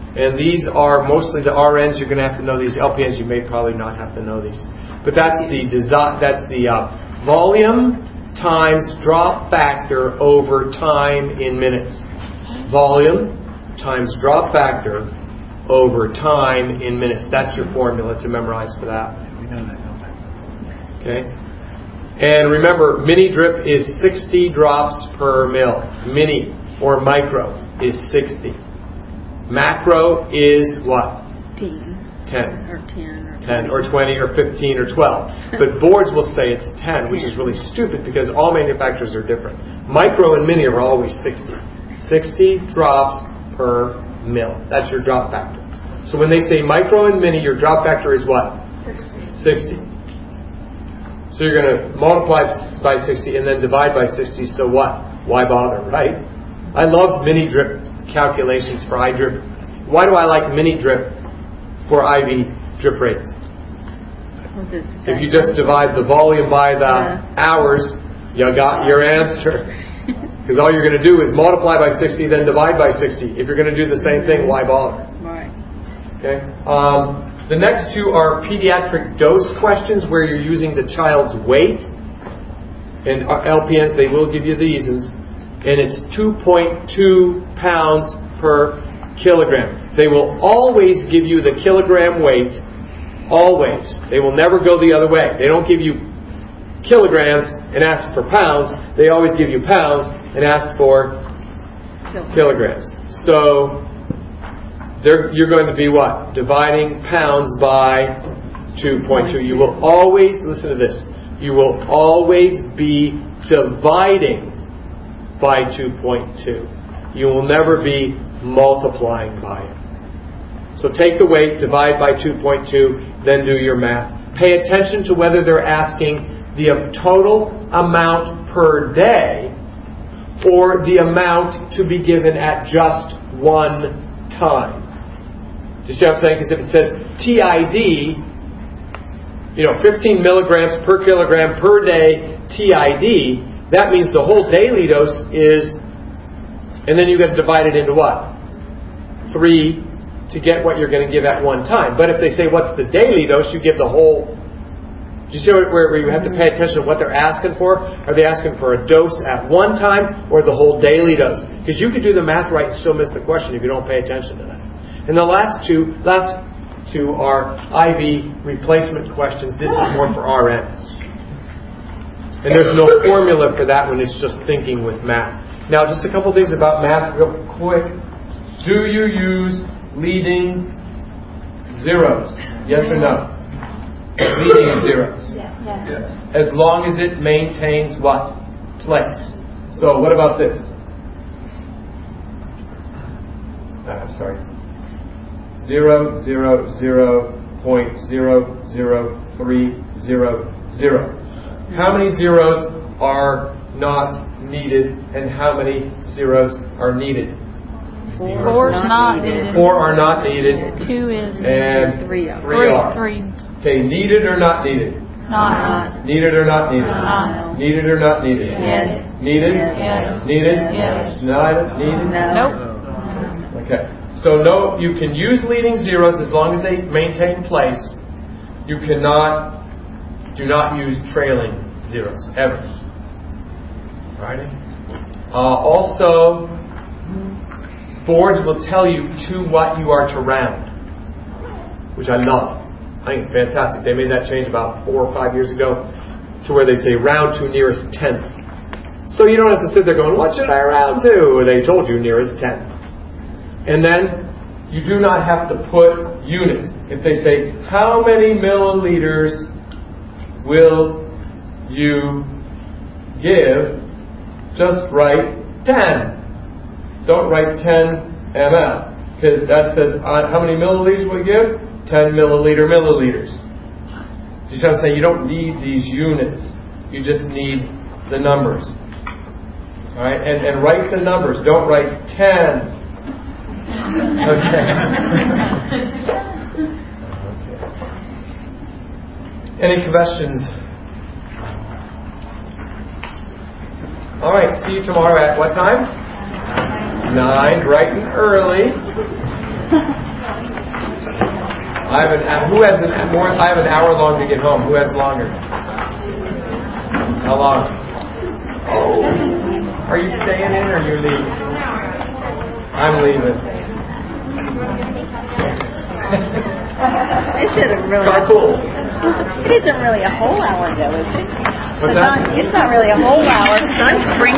And these are mostly the R Ns. You're going to have to know these. L P Ns, you may probably not have to know these. But that's the desi- that's the uh, volume times drop factor over time in minutes. Volume times drop factor over time in minutes. That's your formula to memorize for that. We know that, don't we? Okay. And remember, mini drip is sixty drops per mil. Mini or micro is sixty. Macro is what? ten. ten. Or ten. Or ten or twenty or fifteen or twelve. But boards will say it's ten, which is really stupid because all manufacturers are different. Micro and mini are always sixty. sixty drops per mil. That's your drop factor. So when they say micro and mini, your drop factor is what? sixty. So you're going to multiply by sixty and then divide by sixty. So what? Why bother, right? I love mini drip calculations for I drip. Why do I like mini drip for I V drip rates? If you just divide the volume by the Yeah. hours, you got your answer. Because all you're going to do is multiply by sixty, then divide by sixty. If you're going to do the same thing, why bother? Right. Okay. Um, the next two are pediatric dose questions where you're using the child's weight. And L P Ns, they will give you these. And it's two point two pounds per kilogram. They will always give you the kilogram weight. Always. They will never go the other way. They don't give you kilograms and ask for pounds. They always give you pounds and ask for kilograms. So they're, you're going to be what? Dividing pounds by two point two. You will always, listen to this, you will always be dividing by two point two. You will never be multiplying by it. So take the weight, divide by two point two, then do your math. Pay attention to whether they're asking the total amount per day or the amount to be given at just one time. Do you see what I'm saying? Because if it says T I D, you know, fifteen milligrams per kilogram per day T I D, that means the whole daily dose is, and then you've got to divide it into what? Three to get what you're going to give at one time. But if they say, what's the daily dose, you give the whole. Do you see where, where you have to pay attention to what they're asking for? Are they asking for a dose at one time or the whole daily dose? Because you could do the math right and still miss the question if you don't pay attention to that. And the last two, last two are I V replacement questions. This is more for R N. And there's no formula for that when it's just thinking with math. Now, just a couple things about math real quick. Do you use leading zeros? Yes or no? Leading zeros. Yes. As long as it maintains what? Place. So what about this? Uh, I'm sorry. Zero, zero, zero, point zero, zero, three, zero, zero. How many zeros are not needed and how many zeros are needed? Four's not needed. Four are not needed. Two is. And Three are. three are. Three. Okay, needed or not needed? Not. Needed or not needed? Not. Needed or not needed? Yes. Needed? Yes. Needed? Yes. Not needed? Nope. Okay. So no, you can use leading zeros as long as they maintain place. You cannot, do not use trailing zeros, ever. Alrighty? Uh, also, boards will tell you to what you are to round, which I love. I think it's fantastic. They made that change about four or five years ago to where they say round to nearest tenth. So you don't have to sit there going, what should I round to? They told you nearest tenth. And then you do not have to put units. If they say, how many milliliters will you give, just write ten. Don't write ten milliliters. Because that says, uh, how many milliliters will you give? ten milliliter milliliters. Do you see what I'm saying? You don't need these units. You just need the numbers. Alright? And, and write the numbers. Don't write ten. Okay. Any questions? Alright, see you tomorrow at what time? Nine, bright and early. I have an who has an more. I have an hour long to get home. Who has longer? How long? Oh, are you staying in or you leaving? I'm leaving. It isn't really. Carpool. It isn't really a whole hour though, is it? What's that? It's not really a whole hour. I'm spring.